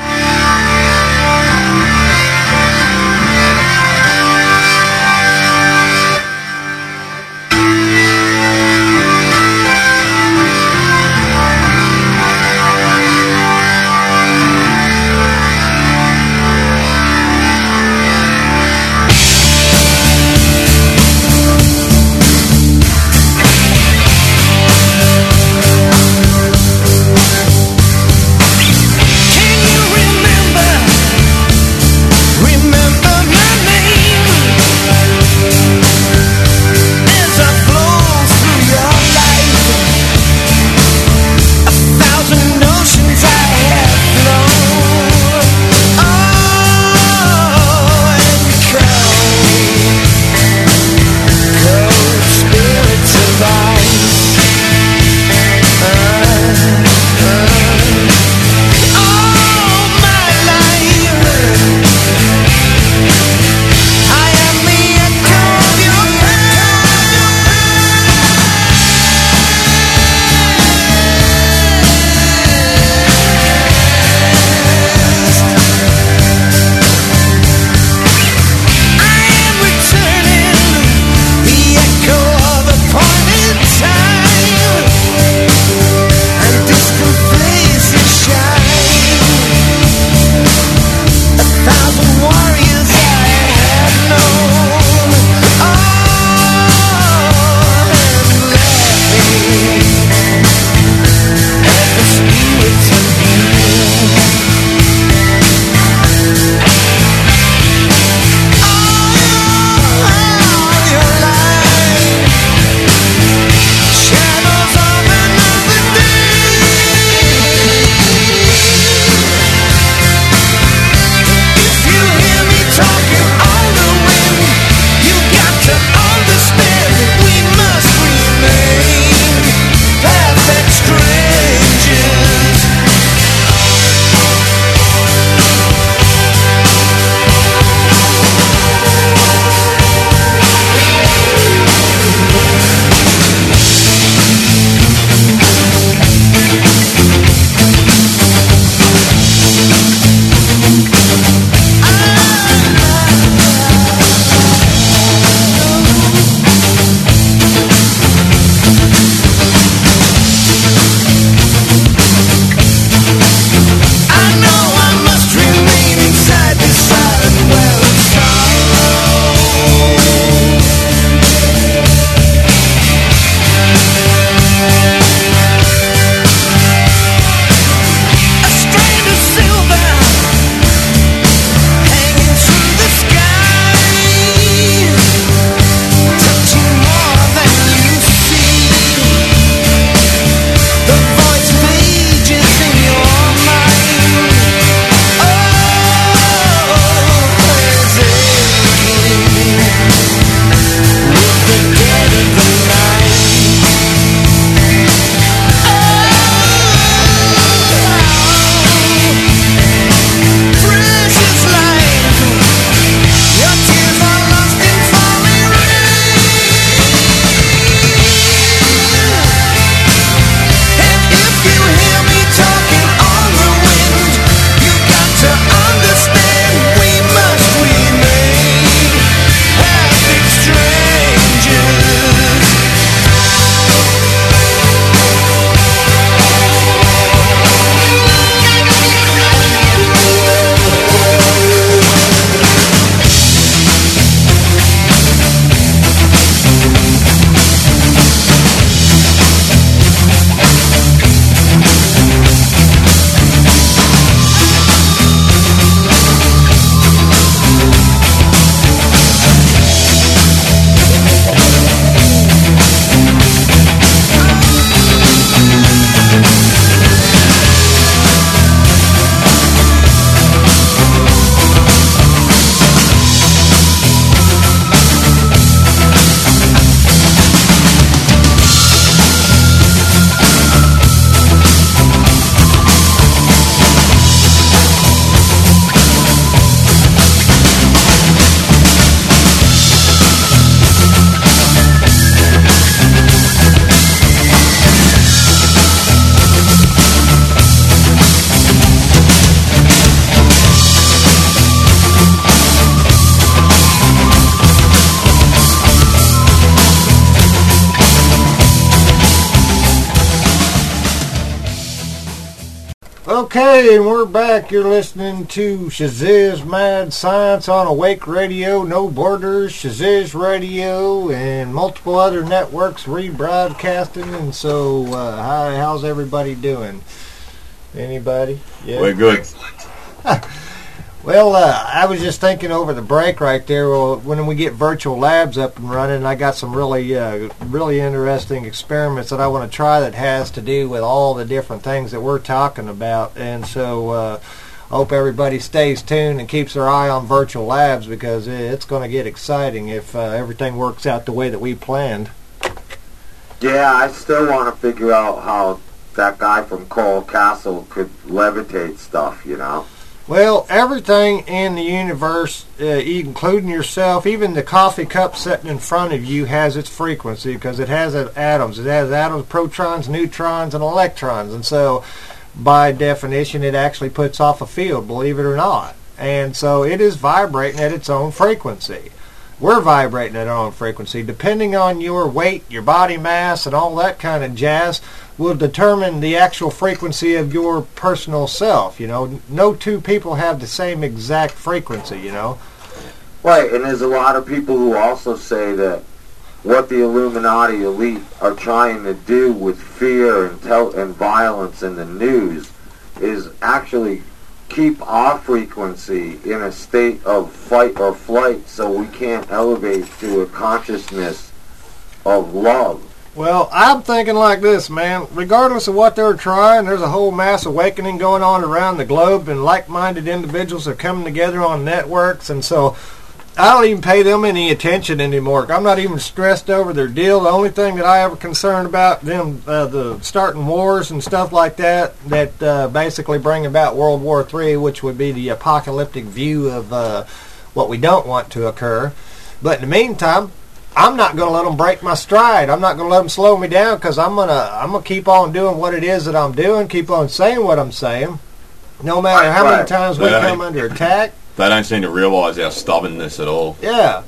Can you Okay, and we're back. You're listening to Shaziz Mad Science on Awake Radio, No Borders, Shaziz Radio, and multiple other networks rebroadcasting. And so, uh, hi, how's everybody doing? Anybody? Yeah. We're good. Well, uh, I was just thinking over the break right there, well, when we get virtual labs up and running, I got some really, uh, really interesting experiments that I want to try that has to do with all the different things that we're talking about. And so uh, I hope everybody stays tuned and keeps their eye on virtual labs, because it's going to get exciting if uh, everything works out the way that we planned. Yeah, I still want to figure out how that guy from Coral Castle could levitate stuff, you know? Well, everything in the universe, uh, including yourself, even the coffee cup sitting in front of you, has its frequency, because it has atoms. It has atoms, protons, neutrons, and electrons. And so, by definition, it actually puts off a field, believe it or not. And so it is vibrating at its own frequency. We're vibrating at our own frequency. Depending on your weight, your body mass, and all that kind of jazz, will determine the actual frequency of your personal self. You know, no two people have the same exact frequency, you know. Right, and there's a lot of people who also say that what the Illuminati elite are trying to do with fear and, tel- and violence in the news is actually keep our frequency in a state of fight or flight, so we can't elevate to a consciousness of love. Well, I'm thinking like this, man. Regardless of what they're trying, there's a whole mass awakening going on around the globe, and like-minded individuals are coming together on networks, and so I don't even pay them any attention anymore. I'm not even stressed over their deal. The only thing that I ever concerned about them, uh, the starting wars and stuff like that, that uh, basically bring about World War Three, which would be the apocalyptic view of uh, what we don't want to occur. But in the meantime, I'm not going to let them break my stride. I'm not going to let them slow me down, because I'm going to I'm gonna keep on doing what it is that I'm doing, keep on saying what I'm saying, no matter how many times we come under attack. They don't seem to realise our stubbornness at all. Yeah.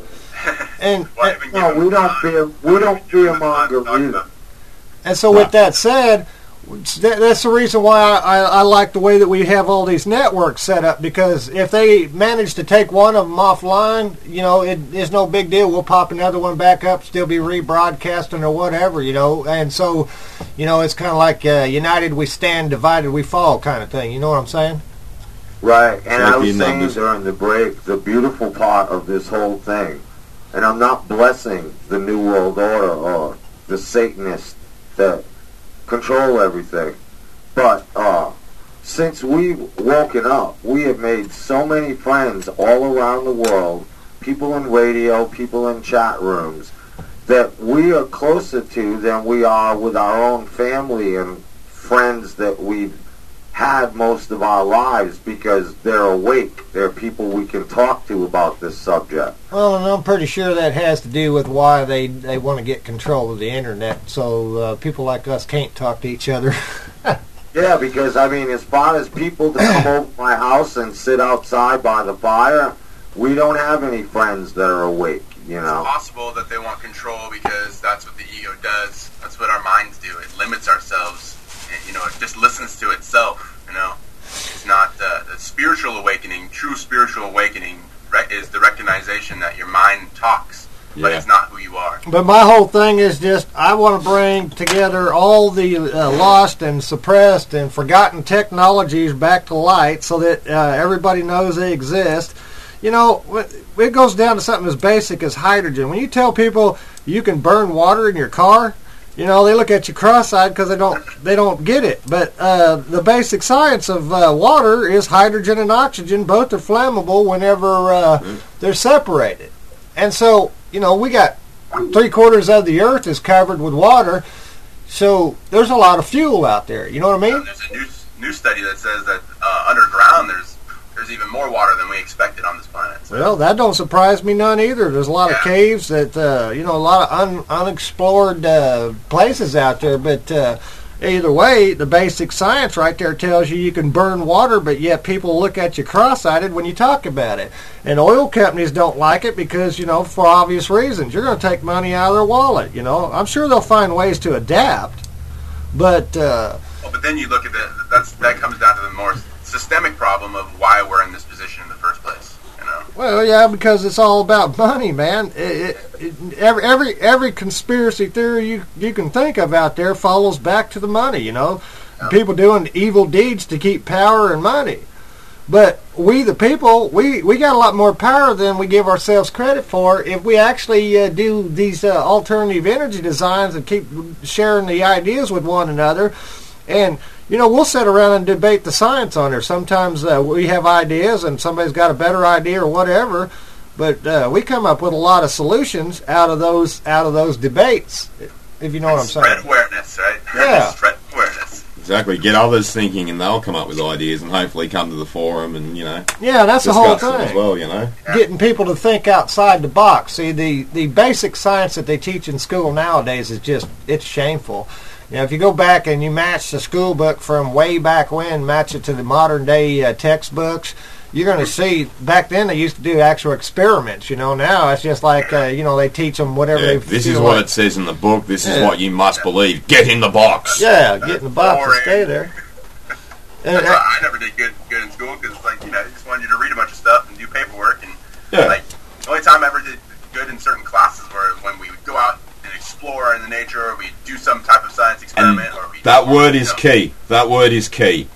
And, and no, we don't fear, we don't fear monger either. And so with that said, that, that's the reason why I, I, I like the way that we have all these networks set up, because if they manage to take one of them offline, you know, it, it's no big deal. We'll pop another one back up, still be rebroadcasting or whatever, you know. And so, you know, it's kind of like uh, united we stand, divided we fall kind of thing. You know what I'm saying? Right, and I was saying numbers. during the break, the beautiful part of this whole thing, and I'm not blessing the New World Order or the Satanists that control everything, but uh, since we've woken up, we have made so many friends all around the world, people in radio, people in chat rooms, that we are closer to than we are with our own family and friends that we've had most of our lives, because they're awake. They're people we can talk to about this subject. Well, and I'm pretty sure that has to do with why they, they want to get control of the internet, so uh, people like us can't talk to each other. Yeah, because, I mean, as far as people to come over to my house and sit outside by the fire, we don't have any friends that are awake, you know. It's possible that they want control because that's what the ego does. That's what our minds do. It limits ourselves. And, you know, it just listens to itself, you know. It's not uh, the spiritual awakening. True spiritual awakening right, is the recognition that your mind talks, yeah. but it's not who you are. But my whole thing is just, I want to bring together all the uh, lost and suppressed and forgotten technologies back to light, so that uh, everybody knows they exist. You know, it goes down to something as basic as hydrogen. When you tell people you can burn water in your car, you know, they look at you cross-eyed because they don't they don't get it. But uh, the basic science of uh, water is hydrogen and oxygen. Both are flammable whenever uh, mm-hmm. they're separated. And so, you know, we got three-quarters of the earth is covered with water, so there's a lot of fuel out there. You know what I mean? Uh, there's a new, new study that says that uh, underground there's there's even more water than we expected on this planet. So. Well, that don't surprise me none either. There's a lot yeah. of caves that, uh, you know, a lot of un, unexplored uh, places out there. But uh, either way, the basic science right there tells you you can burn water, but yet people look at you cross-eyed when you talk about it. And oil companies don't like it because, you know, for obvious reasons. You're going to take money out of their wallet, you know. I'm sure they'll find ways to adapt, but... Uh, but then you look at the that's that comes down to the more systemic problem of why we're in this position in the first place. You know. Well, yeah, because it's all about money, man. It, it, it, every every every conspiracy theory you you can think of out there follows back to the money. You know, yeah. People doing evil deeds to keep power and money. But we, the people, we, we got a lot more power than we give ourselves credit for if we actually uh, do these uh, alternative energy designs and keep sharing the ideas with one another. And, you know, we'll sit around and debate the science on there. Sometimes uh, we have ideas and somebody's got a better idea or whatever, but uh, we come up with a lot of solutions out of those out of those debates, if you know what I'm saying. Spread awareness, right? Yeah. Spread awareness. Exactly. Get others thinking, and they'll come up with ideas, and hopefully come to the forum, and you know. Yeah, that's the whole them thing. as well, you know. Getting people to think outside the box. See, the the basic science that they teach in school nowadays is just it's shameful. You know, if you go back and you match the school book from way back when, match it to the modern day uh, textbooks, you're going to see back then they used to do actual experiments. You know, now it's just like uh, you know they teach them whatever Yeah, they. this feel is what like. it says in the book. This is Yeah. what you must believe. Get in the box. Yeah, get in the box and stay there. And, That's why I never did good good in school because like you know they just wanted you to read a bunch of stuff and do paperwork and Yeah. like the only time I ever did good in certain classes were when we would go out and explore in the nature or we do some type of science experiment or we That word is key. That word is key.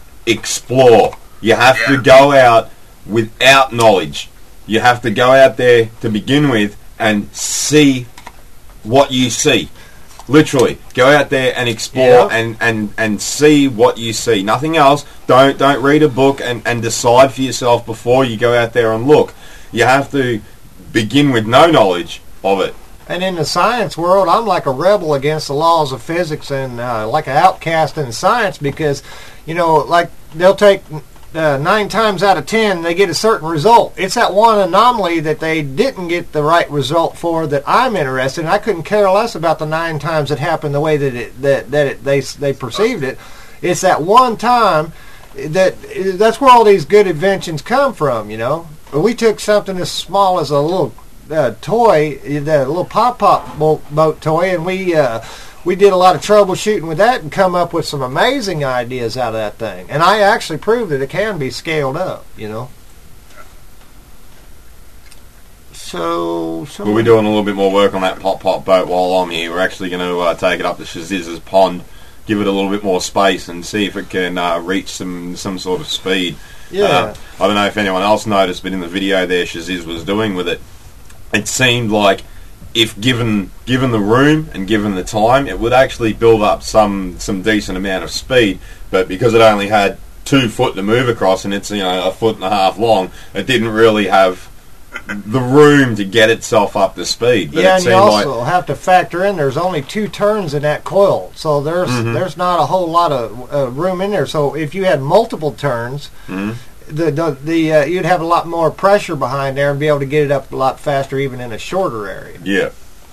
Explore. You have Yeah. to go out without knowledge. You have to go out there to begin with and see what you see. Literally, go out there and explore Yeah. and, and, and see what you see. Nothing else. Don't don't read a book and, and decide for yourself before you go out there and look. You have to begin with no knowledge of it. And in the science world, I'm like a rebel against the laws of physics and uh, like an outcast in science because, you know, like they'll take uh, nine times out of ten, they get a certain result. It's that one anomaly that they didn't get the right result for that I'm interested in. I couldn't care less about the nine times it happened the way that it that that it, they they perceived it. It's that one time that that's where all these good inventions come from. You know, we took something as small as a little uh, toy, the little pop pop boat, boat toy, and we. Uh, We did a lot of troubleshooting with that and come up with some amazing ideas out of that thing. And I actually proved that it can be scaled up, you know. So, so We'll be doing a little bit more work on that pop pop boat while I'm here. We're actually going to uh, take it up to Shaziz's pond, give it a little bit more space, and see if it can uh, reach some some sort of speed. Yeah. Uh, I don't know if anyone else noticed, but in the video there Shaziz was doing with it, it seemed like if given given the room and given the time, it would actually build up some some decent amount of speed. But because it only had two foot to move across and it's you know a foot and a half long, it didn't really have the room to get itself up to speed. But yeah, it and you seemed also like, have to factor in there's only two turns in that coil, so there's Mhm. there's not a whole lot of uh, room in there. So if you had multiple turns, Mhm. the the, the uh, you'd have a lot more pressure behind there and be able to get it up a lot faster, even in a shorter area. yeah.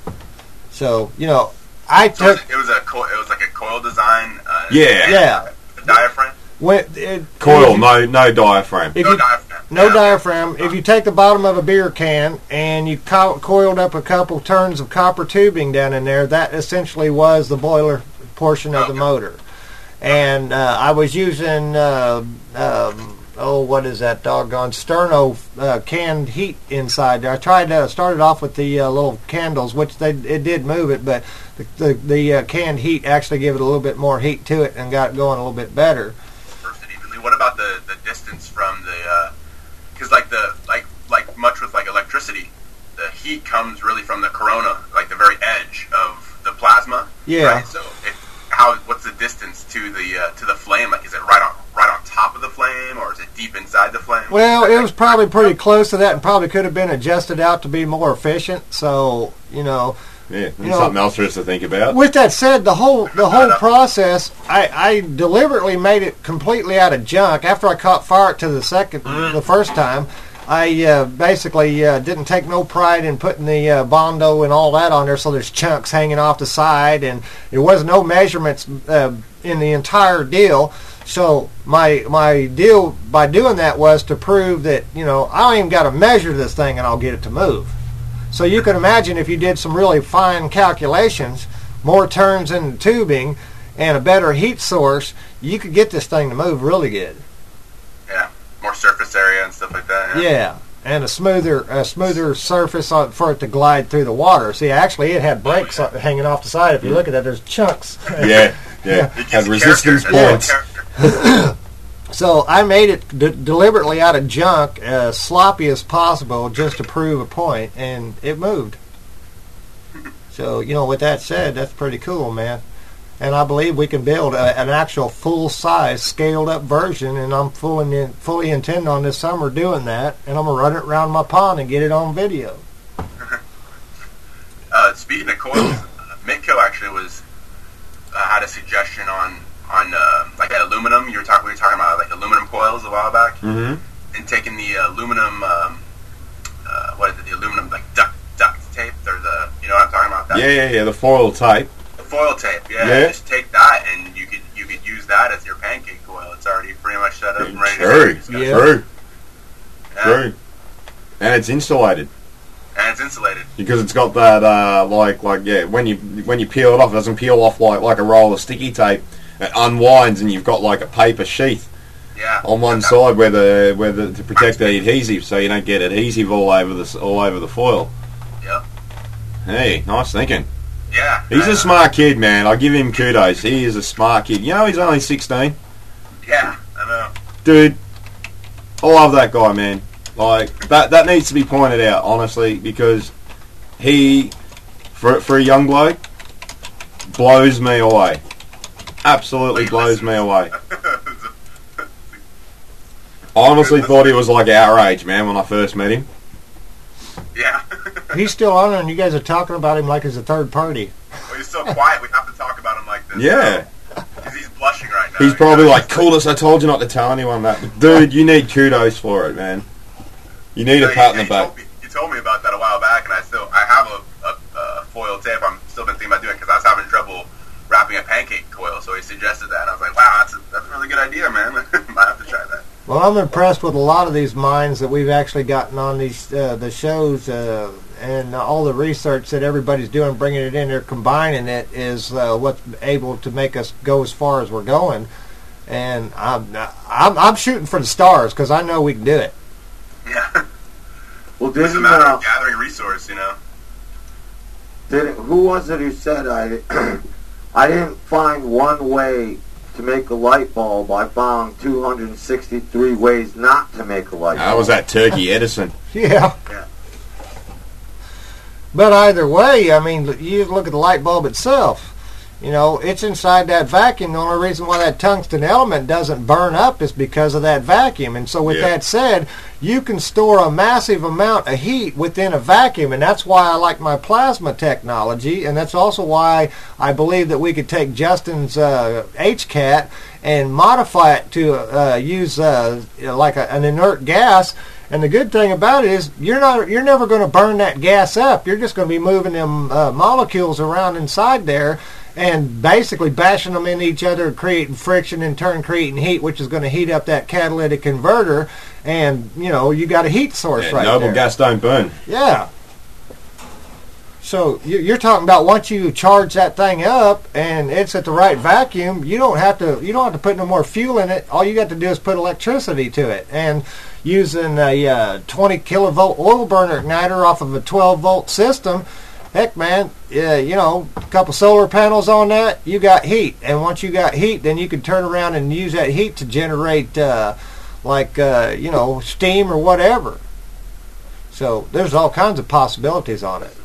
So you know, I So it was, took it was a co- it was like a coil design. Uh, Yeah. yeah. The diaphragm. When, it, Coil, if you- no no diaphragm. If No you, diaphragm. no Yeah. diaphragm. If you take the bottom of a beer can and you co- coiled up a couple turns of copper tubing down in there, that essentially was the boiler portion of the Okay. motor. And uh, I was using, uh, um, oh, what is that doggone sterno uh, canned heat inside there. I tried to started off with the uh, little candles, which they it did move it, but the the, the uh, canned heat actually gave it a little bit more heat to it and got it going a little bit better. Dispersed it evenly. What about the, the distance from the? Because like the like like much with like electricity, the heat comes really from the corona, like the very edge of the plasma. Yeah. Right? So it, how what's the distance to the uh, to the flame? Like is it right on right on top of the flame, or is it deep inside the flame? Well, it was probably pretty close to that and probably could have been adjusted out to be more efficient. So, you know, Yeah, You know, something else for us to think about. with that said, the whole the whole process, I, I deliberately made it completely out of junk. After I caught fire to the second, the first time, I uh, basically uh, didn't take no pride in putting the uh, Bondo and all that on there, so there's chunks hanging off the side, and there was no measurements uh, in the entire deal. So my my deal by doing that was to prove that, you know, I don't even got to measure this thing and I'll get it to move. So you can imagine if you did some really fine calculations, more turns in the tubing, and a better heat source, you could get this thing to move really good. Yeah, more surface area and stuff like that. Yeah, yeah. And a smoother, a smoother surface on, for it to glide through the water. See, actually, it had brakes hanging off the side. If you look at that, there's chunks. Yeah, yeah. yeah. Had resistance points. So I made it d- deliberately out of junk, as sloppy as possible, just to prove a point, and it moved. So, you know, with that said, that's pretty cool, man. And I believe we can build a, an actual full-size, scaled-up version, and I'm fully, in, fully intend on this summer doing that, and I'm going to run it around my pond and get it on video. uh, speaking of coils, uh, Mitco actually was uh, had a suggestion on on uh, like aluminum. You were talking we were talking about like aluminum coils a while back, mm-hmm. and taking the aluminum um, uh, what is it? The aluminum like duct duct tape or the you know what I'm talking about? That yeah, yeah, yeah. The foil tape. Foil tape, yeah. yeah. Just take that, and you could you could use that as your pancake coil. It's already pretty much set up and ready True. to go. Yeah. True. Yeah. True. And it's insulated. And it's insulated because it's got that uh, like like yeah. When you when you peel it off, it doesn't peel off like like a roll of sticky tape. It unwinds, and you've got like a paper sheath. Yeah. On one side where the where the to protect the adhesive, so you don't get adhesive all over the all over the foil. Yep. Hey, nice thinking. Yeah. He's uh, a smart kid, man. I'll give him kudos. He is a smart kid. You know, he's only sixteen. Yeah, I know. Dude, I love that guy, man. Like, that that needs to be pointed out, honestly, because he, for, for a young bloke, blows me away. Absolutely blows me away. I honestly thought he was like our age, man, when I first met him. Yeah. He's still on there, and you guys are talking about him like he's a third party. Well, he's so quiet, we have to talk about him like this. Yeah. Because he's blushing right now. He's probably like, coolest, I told you not to tell anyone that. But dude, you need kudos for it, man. You need so a pat you, in the back. Told me, you told me about that a while back, and I still I have a, a, a foil tape. I'm still been thinking about doing it because I was having trouble wrapping a pancake coil, so he suggested that, and I was like, wow, that's a, that's a really good idea, man. Might have to try that. Well, I'm impressed with a lot of these minds that we've actually gotten on these uh, the shows, uh, and all the research that everybody's doing, bringing it in there, combining it, is uh, what's able to make us go as far as we're going. And I'm I'm, I'm shooting for the stars because I know we can do it. Yeah. Well, it's a matter of gathering resource, you know. Did it, who was it who said I? I didn't find one way to make a light bulb. I found two hundred sixty-three ways not to make a light bulb. That was that turkey Edison. Yeah. Yeah. But either way, I mean, you look at the light bulb itself. You know, it's inside that vacuum. The only reason why that tungsten element doesn't burn up is because of that vacuum. And so with Yeah. that said, you can store a massive amount of heat within a vacuum. And that's why I like my plasma technology. And that's also why I believe that we could take Justin's uh, H CAT and modify it to uh, use uh, like a, an inert gas. And the good thing about it is you're not you're never going to burn that gas up. You're just going to be moving them uh, molecules around inside there and basically bashing them into each other, creating friction, in turn creating heat, which is going to heat up that catalytic converter. And, you know, you got a heat source Yeah, right noble there. gas don't burn. Yeah. So you- you're talking about once you charge that thing up and it's at the right vacuum, you don't have to you don't have to put no more fuel in it. All you got to do is put electricity to it. And using a uh, twenty kilovolt oil burner igniter off of a twelve volt system, heck, man, yeah, you know, a couple solar panels on that, you got heat. And once you got heat, then you can turn around and use that heat to generate, uh, like, uh, you know, steam or whatever. So there's all kinds of possibilities on it.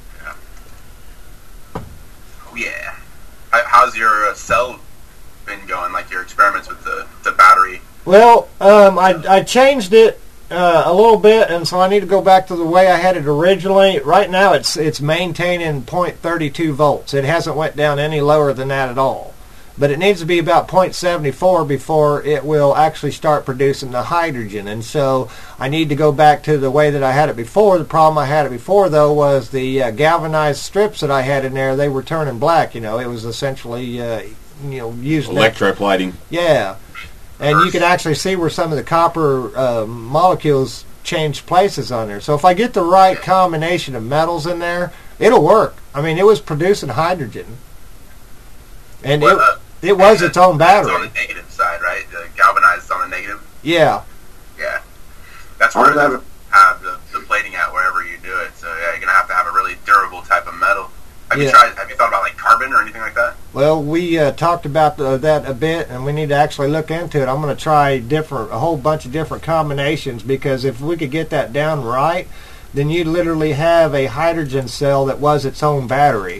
Oh, yeah. How, how's your uh, cell been going, like your experiments with the, the battery? Well, um, I, I changed it uh, a little bit, and so I need to go back to the way I had it originally. Right now, it's it's maintaining point three two volts. It hasn't went down any lower than that at all. But it needs to be about point seven four before it will actually start producing the hydrogen. And so I need to go back to the way that I had it before. The problem I had it before, though, was the uh, galvanized strips that I had in there, they were turning black. You know, it was essentially, uh, you know, used... Electroplating. Yeah. And you can actually see where some of the copper uh, molecules change places on there. So if I get the right combination of metals in there, it'll work. I mean, it was producing hydrogen. And What, it, uh, It was its own It's on battery. the negative side, right? The galvanized is on the negative. Yeah. Yeah. That's where they have the, the plating at wherever you do it. So yeah, you're gonna have to have a really durable type of metal. Have you Yeah. tried? Have you thought about like carbon or anything like that? Well, we uh, talked about the, that a bit, and we need to actually look into it. I'm going to try different, a whole bunch of different combinations, because if we could get that down right, then you'd literally have a hydrogen cell that was its own battery.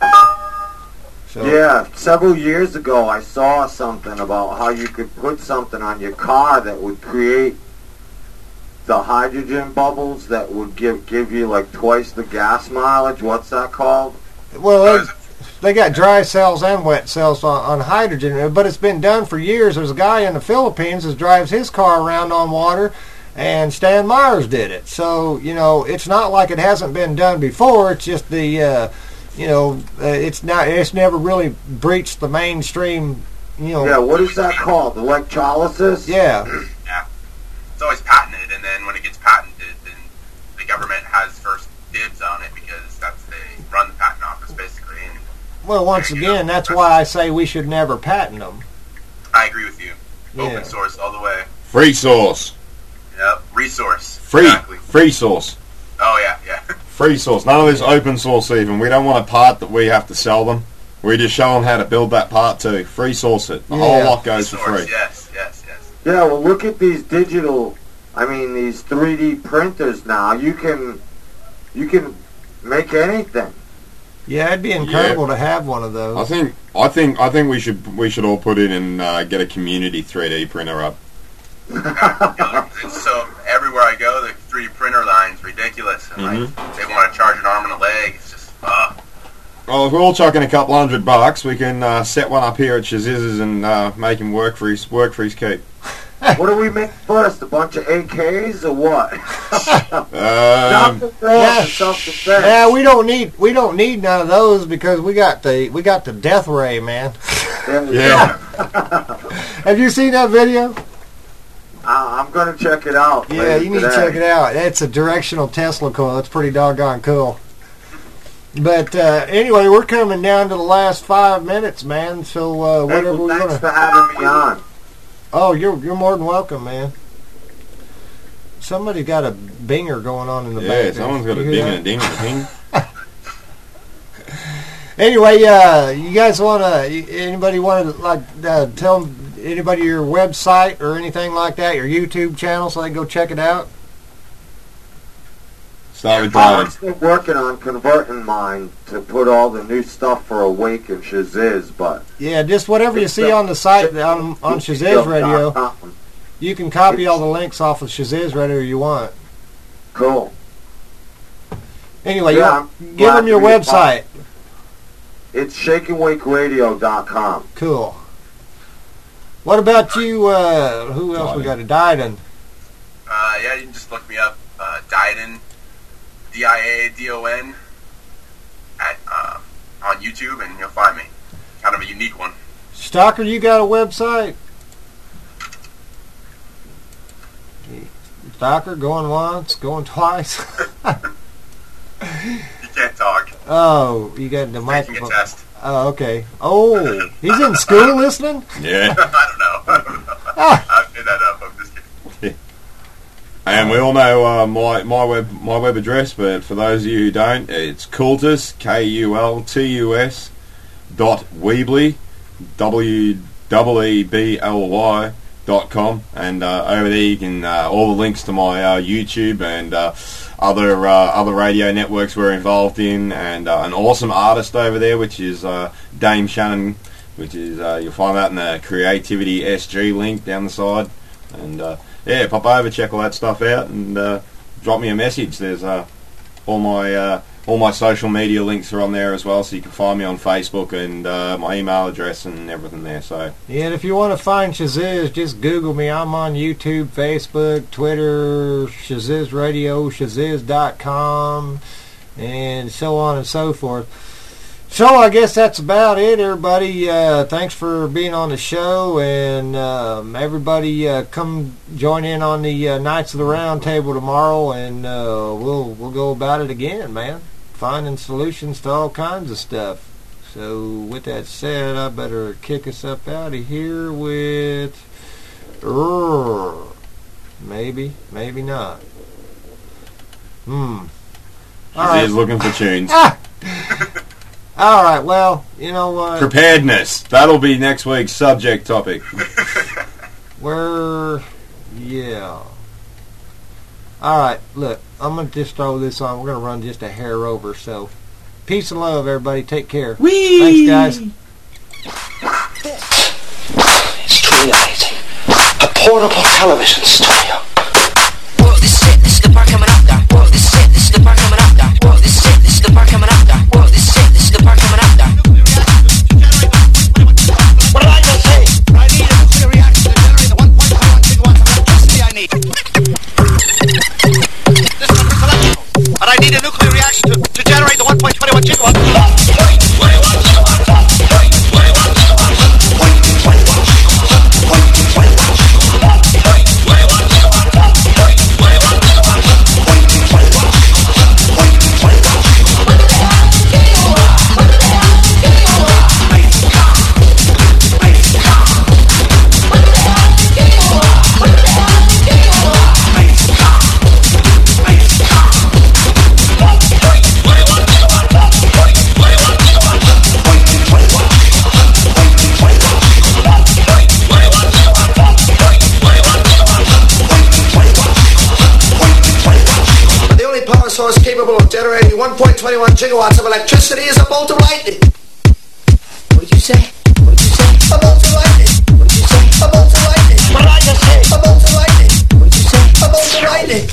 So, Yeah, several years ago I saw something about how you could put something on your car that would create the hydrogen bubbles that would give give you like twice the gas mileage. What's that called? Well, they, they got dry cells and wet cells on, on hydrogen, but it's been done for years. There's a guy in the Philippines that drives his car around on water, and Stan Myers did it. So, you know, it's not like it hasn't been done before. It's just the, uh, you know, uh, it's not. It's never really breached the mainstream, you know. Yeah, what is that called? Electrolysis? Yeah. Yeah. It's always patented, and then when it gets patented, then the government has first dibs on it because that's they run the patent office basically. And Well, once again, that's why I say we should never patent them. I agree with you. Yeah. Open source all the way. Free source. Yep. Resource. Free. Exactly. Free source. Oh yeah, yeah. Free source. None of this open source even. We don't want a part that we have to sell them. We just show them how to build that part too. Free source it. The whole Yeah. lot goes for Resource, free. Yes, yes, yes. Yeah, well, look at these digital, I mean, these three D printers now. You can, you can make anything. Yeah, it'd be incredible to have one of those. I think. I think. I think we should. We should all put in and uh, get a community three D printer up. It's so everywhere I go, the three D printer line's ridiculous. And like Mhm. they want to charge an arm and a leg. It's just uh Well, if we're all chucking a couple hundred bucks, we can uh, set one up here at Shaziz's and uh, make him work for his work for his keep. What do we make first? A bunch of A Ks or what? Um, Yeah. Self-defense. Yeah, we don't need we don't need none of those because we got the we got the death ray, man. Yeah. Have you seen that video? I, I'm going to check it out. Yeah, later you need to today. check it out. It's a directional Tesla coil. It's pretty doggone cool. But uh, anyway, we're coming down to the last five minutes, man. So uh, Hey, whatever well, we're thanks gonna. for having me on. Oh, you're you're more than welcome, man. Somebody got a binger going on in the back. Yeah, there. someone's got a You ding hear and a ding and a ding. that? Anyway, uh, you guys want to? Anybody want to like uh, tell anybody your website or anything like that? Your YouTube channel, so they can go check it out. Start with I'm Brian. still working on converting mine to put all the new stuff for Awake and Shaziz, but Yeah, just whatever you see on the site on on Shaziz Radio, you can copy all the links off of Shaziz Radio you want. Cool. Anyway, Yeah, you, I'm give glad them your to be a website. It's shake and wake radio dot com. Cool. What about you? Uh, who else we got? A Diden. uh yeah, you can just look me up, uh Diden, D I A D O N at uh, on YouTube and you'll find me. Kind of a unique one. Stalker, you got a website? Stalker, going once, going twice. You can't talk. Oh, you got the Taking a microphone. test. Oh, okay. Oh, he's in school listening? Yeah. I don't know. I don't know. I made that up. I'm just kidding. And we all know uh, my my web my web address, but for those of you who don't, it's Kultus, K U L T U S dot Weebly, W E E B L Y dot com, and uh, over there you can uh, all the links to my uh, YouTube and uh, other uh, other radio networks we're involved in, and uh, an awesome artist over there, which is uh, Dame Shannon, which is uh, you'll find that in the Creativity S G link down the side, and uh, yeah, pop over, check all that stuff out, and uh, drop me a message. There's uh, all my uh, all my social media links are on there as well, so you can find me on Facebook and uh, my email address and everything there. So Yeah, and if you want to find Shaziz, just Google me. I'm on YouTube, Facebook, Twitter, Shaziz Radio, Shaziz dot com, and so on and so forth. So I guess that's about it, everybody. Uh, thanks for being on the show, and um, everybody uh, come join in on the uh, Knights of the Round Table tomorrow, and uh, we'll we'll go about it again, man. Finding solutions to all kinds of stuff. So with that said, I better kick us up out of here with... Uh, maybe, maybe not. Hmm. All right. He's looking for tunes. Ah! All right, well, you know what? Preparedness. That'll be next week's subject topic. We're... Yeah. All right, look, I'm going to just throw this on. We're going to run just a hair over, so... Peace and love, everybody. Take care. Whee! Thanks, guys. It's creating a portable television studio. Whoa, this is it. This is the part coming up, guy. Whoa, this is it. This is the part coming up, guy. Whoa, this is it. This is the part coming up, guy. Whoa, this is it. This is the part coming up, guy. What did I just say? I need a nuclear reactor to generate the one point five one gigawatts of electricity I need. This one is electrical, but I need a nuclear reaction to, to generate the one point two one gigawatts. Source capable of generating one point two one gigawatts of electricity is a bolt of lightning. What did you say? What did you say? A bolt of lightning. What did you say? A bolt of lightning. What did I just say? A bolt of lightning. What did you say? A bolt of lightning.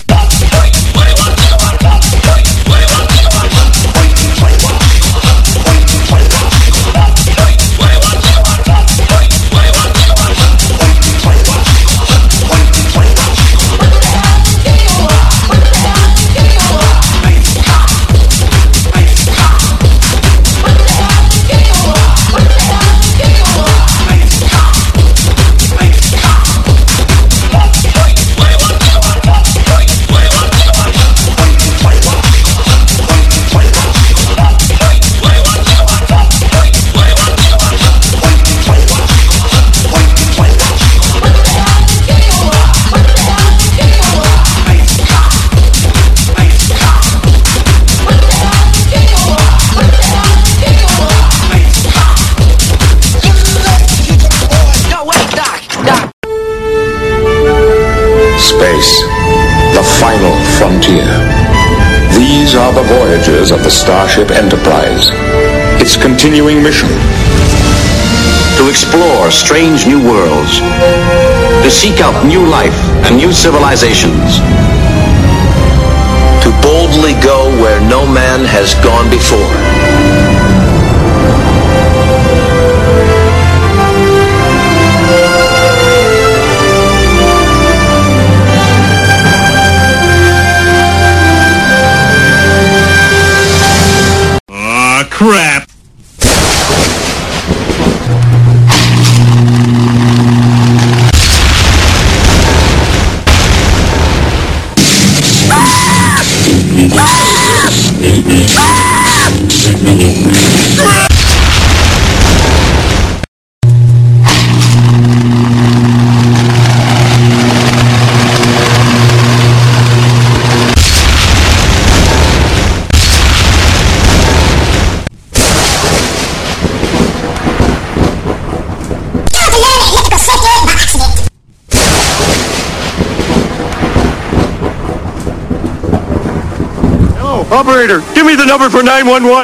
Space, the final frontier. These are the voyages of the Starship Enterprise. Its continuing mission: to explore strange new worlds, to seek out new life and new civilizations, to boldly go where no man has gone before. Crap! Operator, give me the number for nine one one.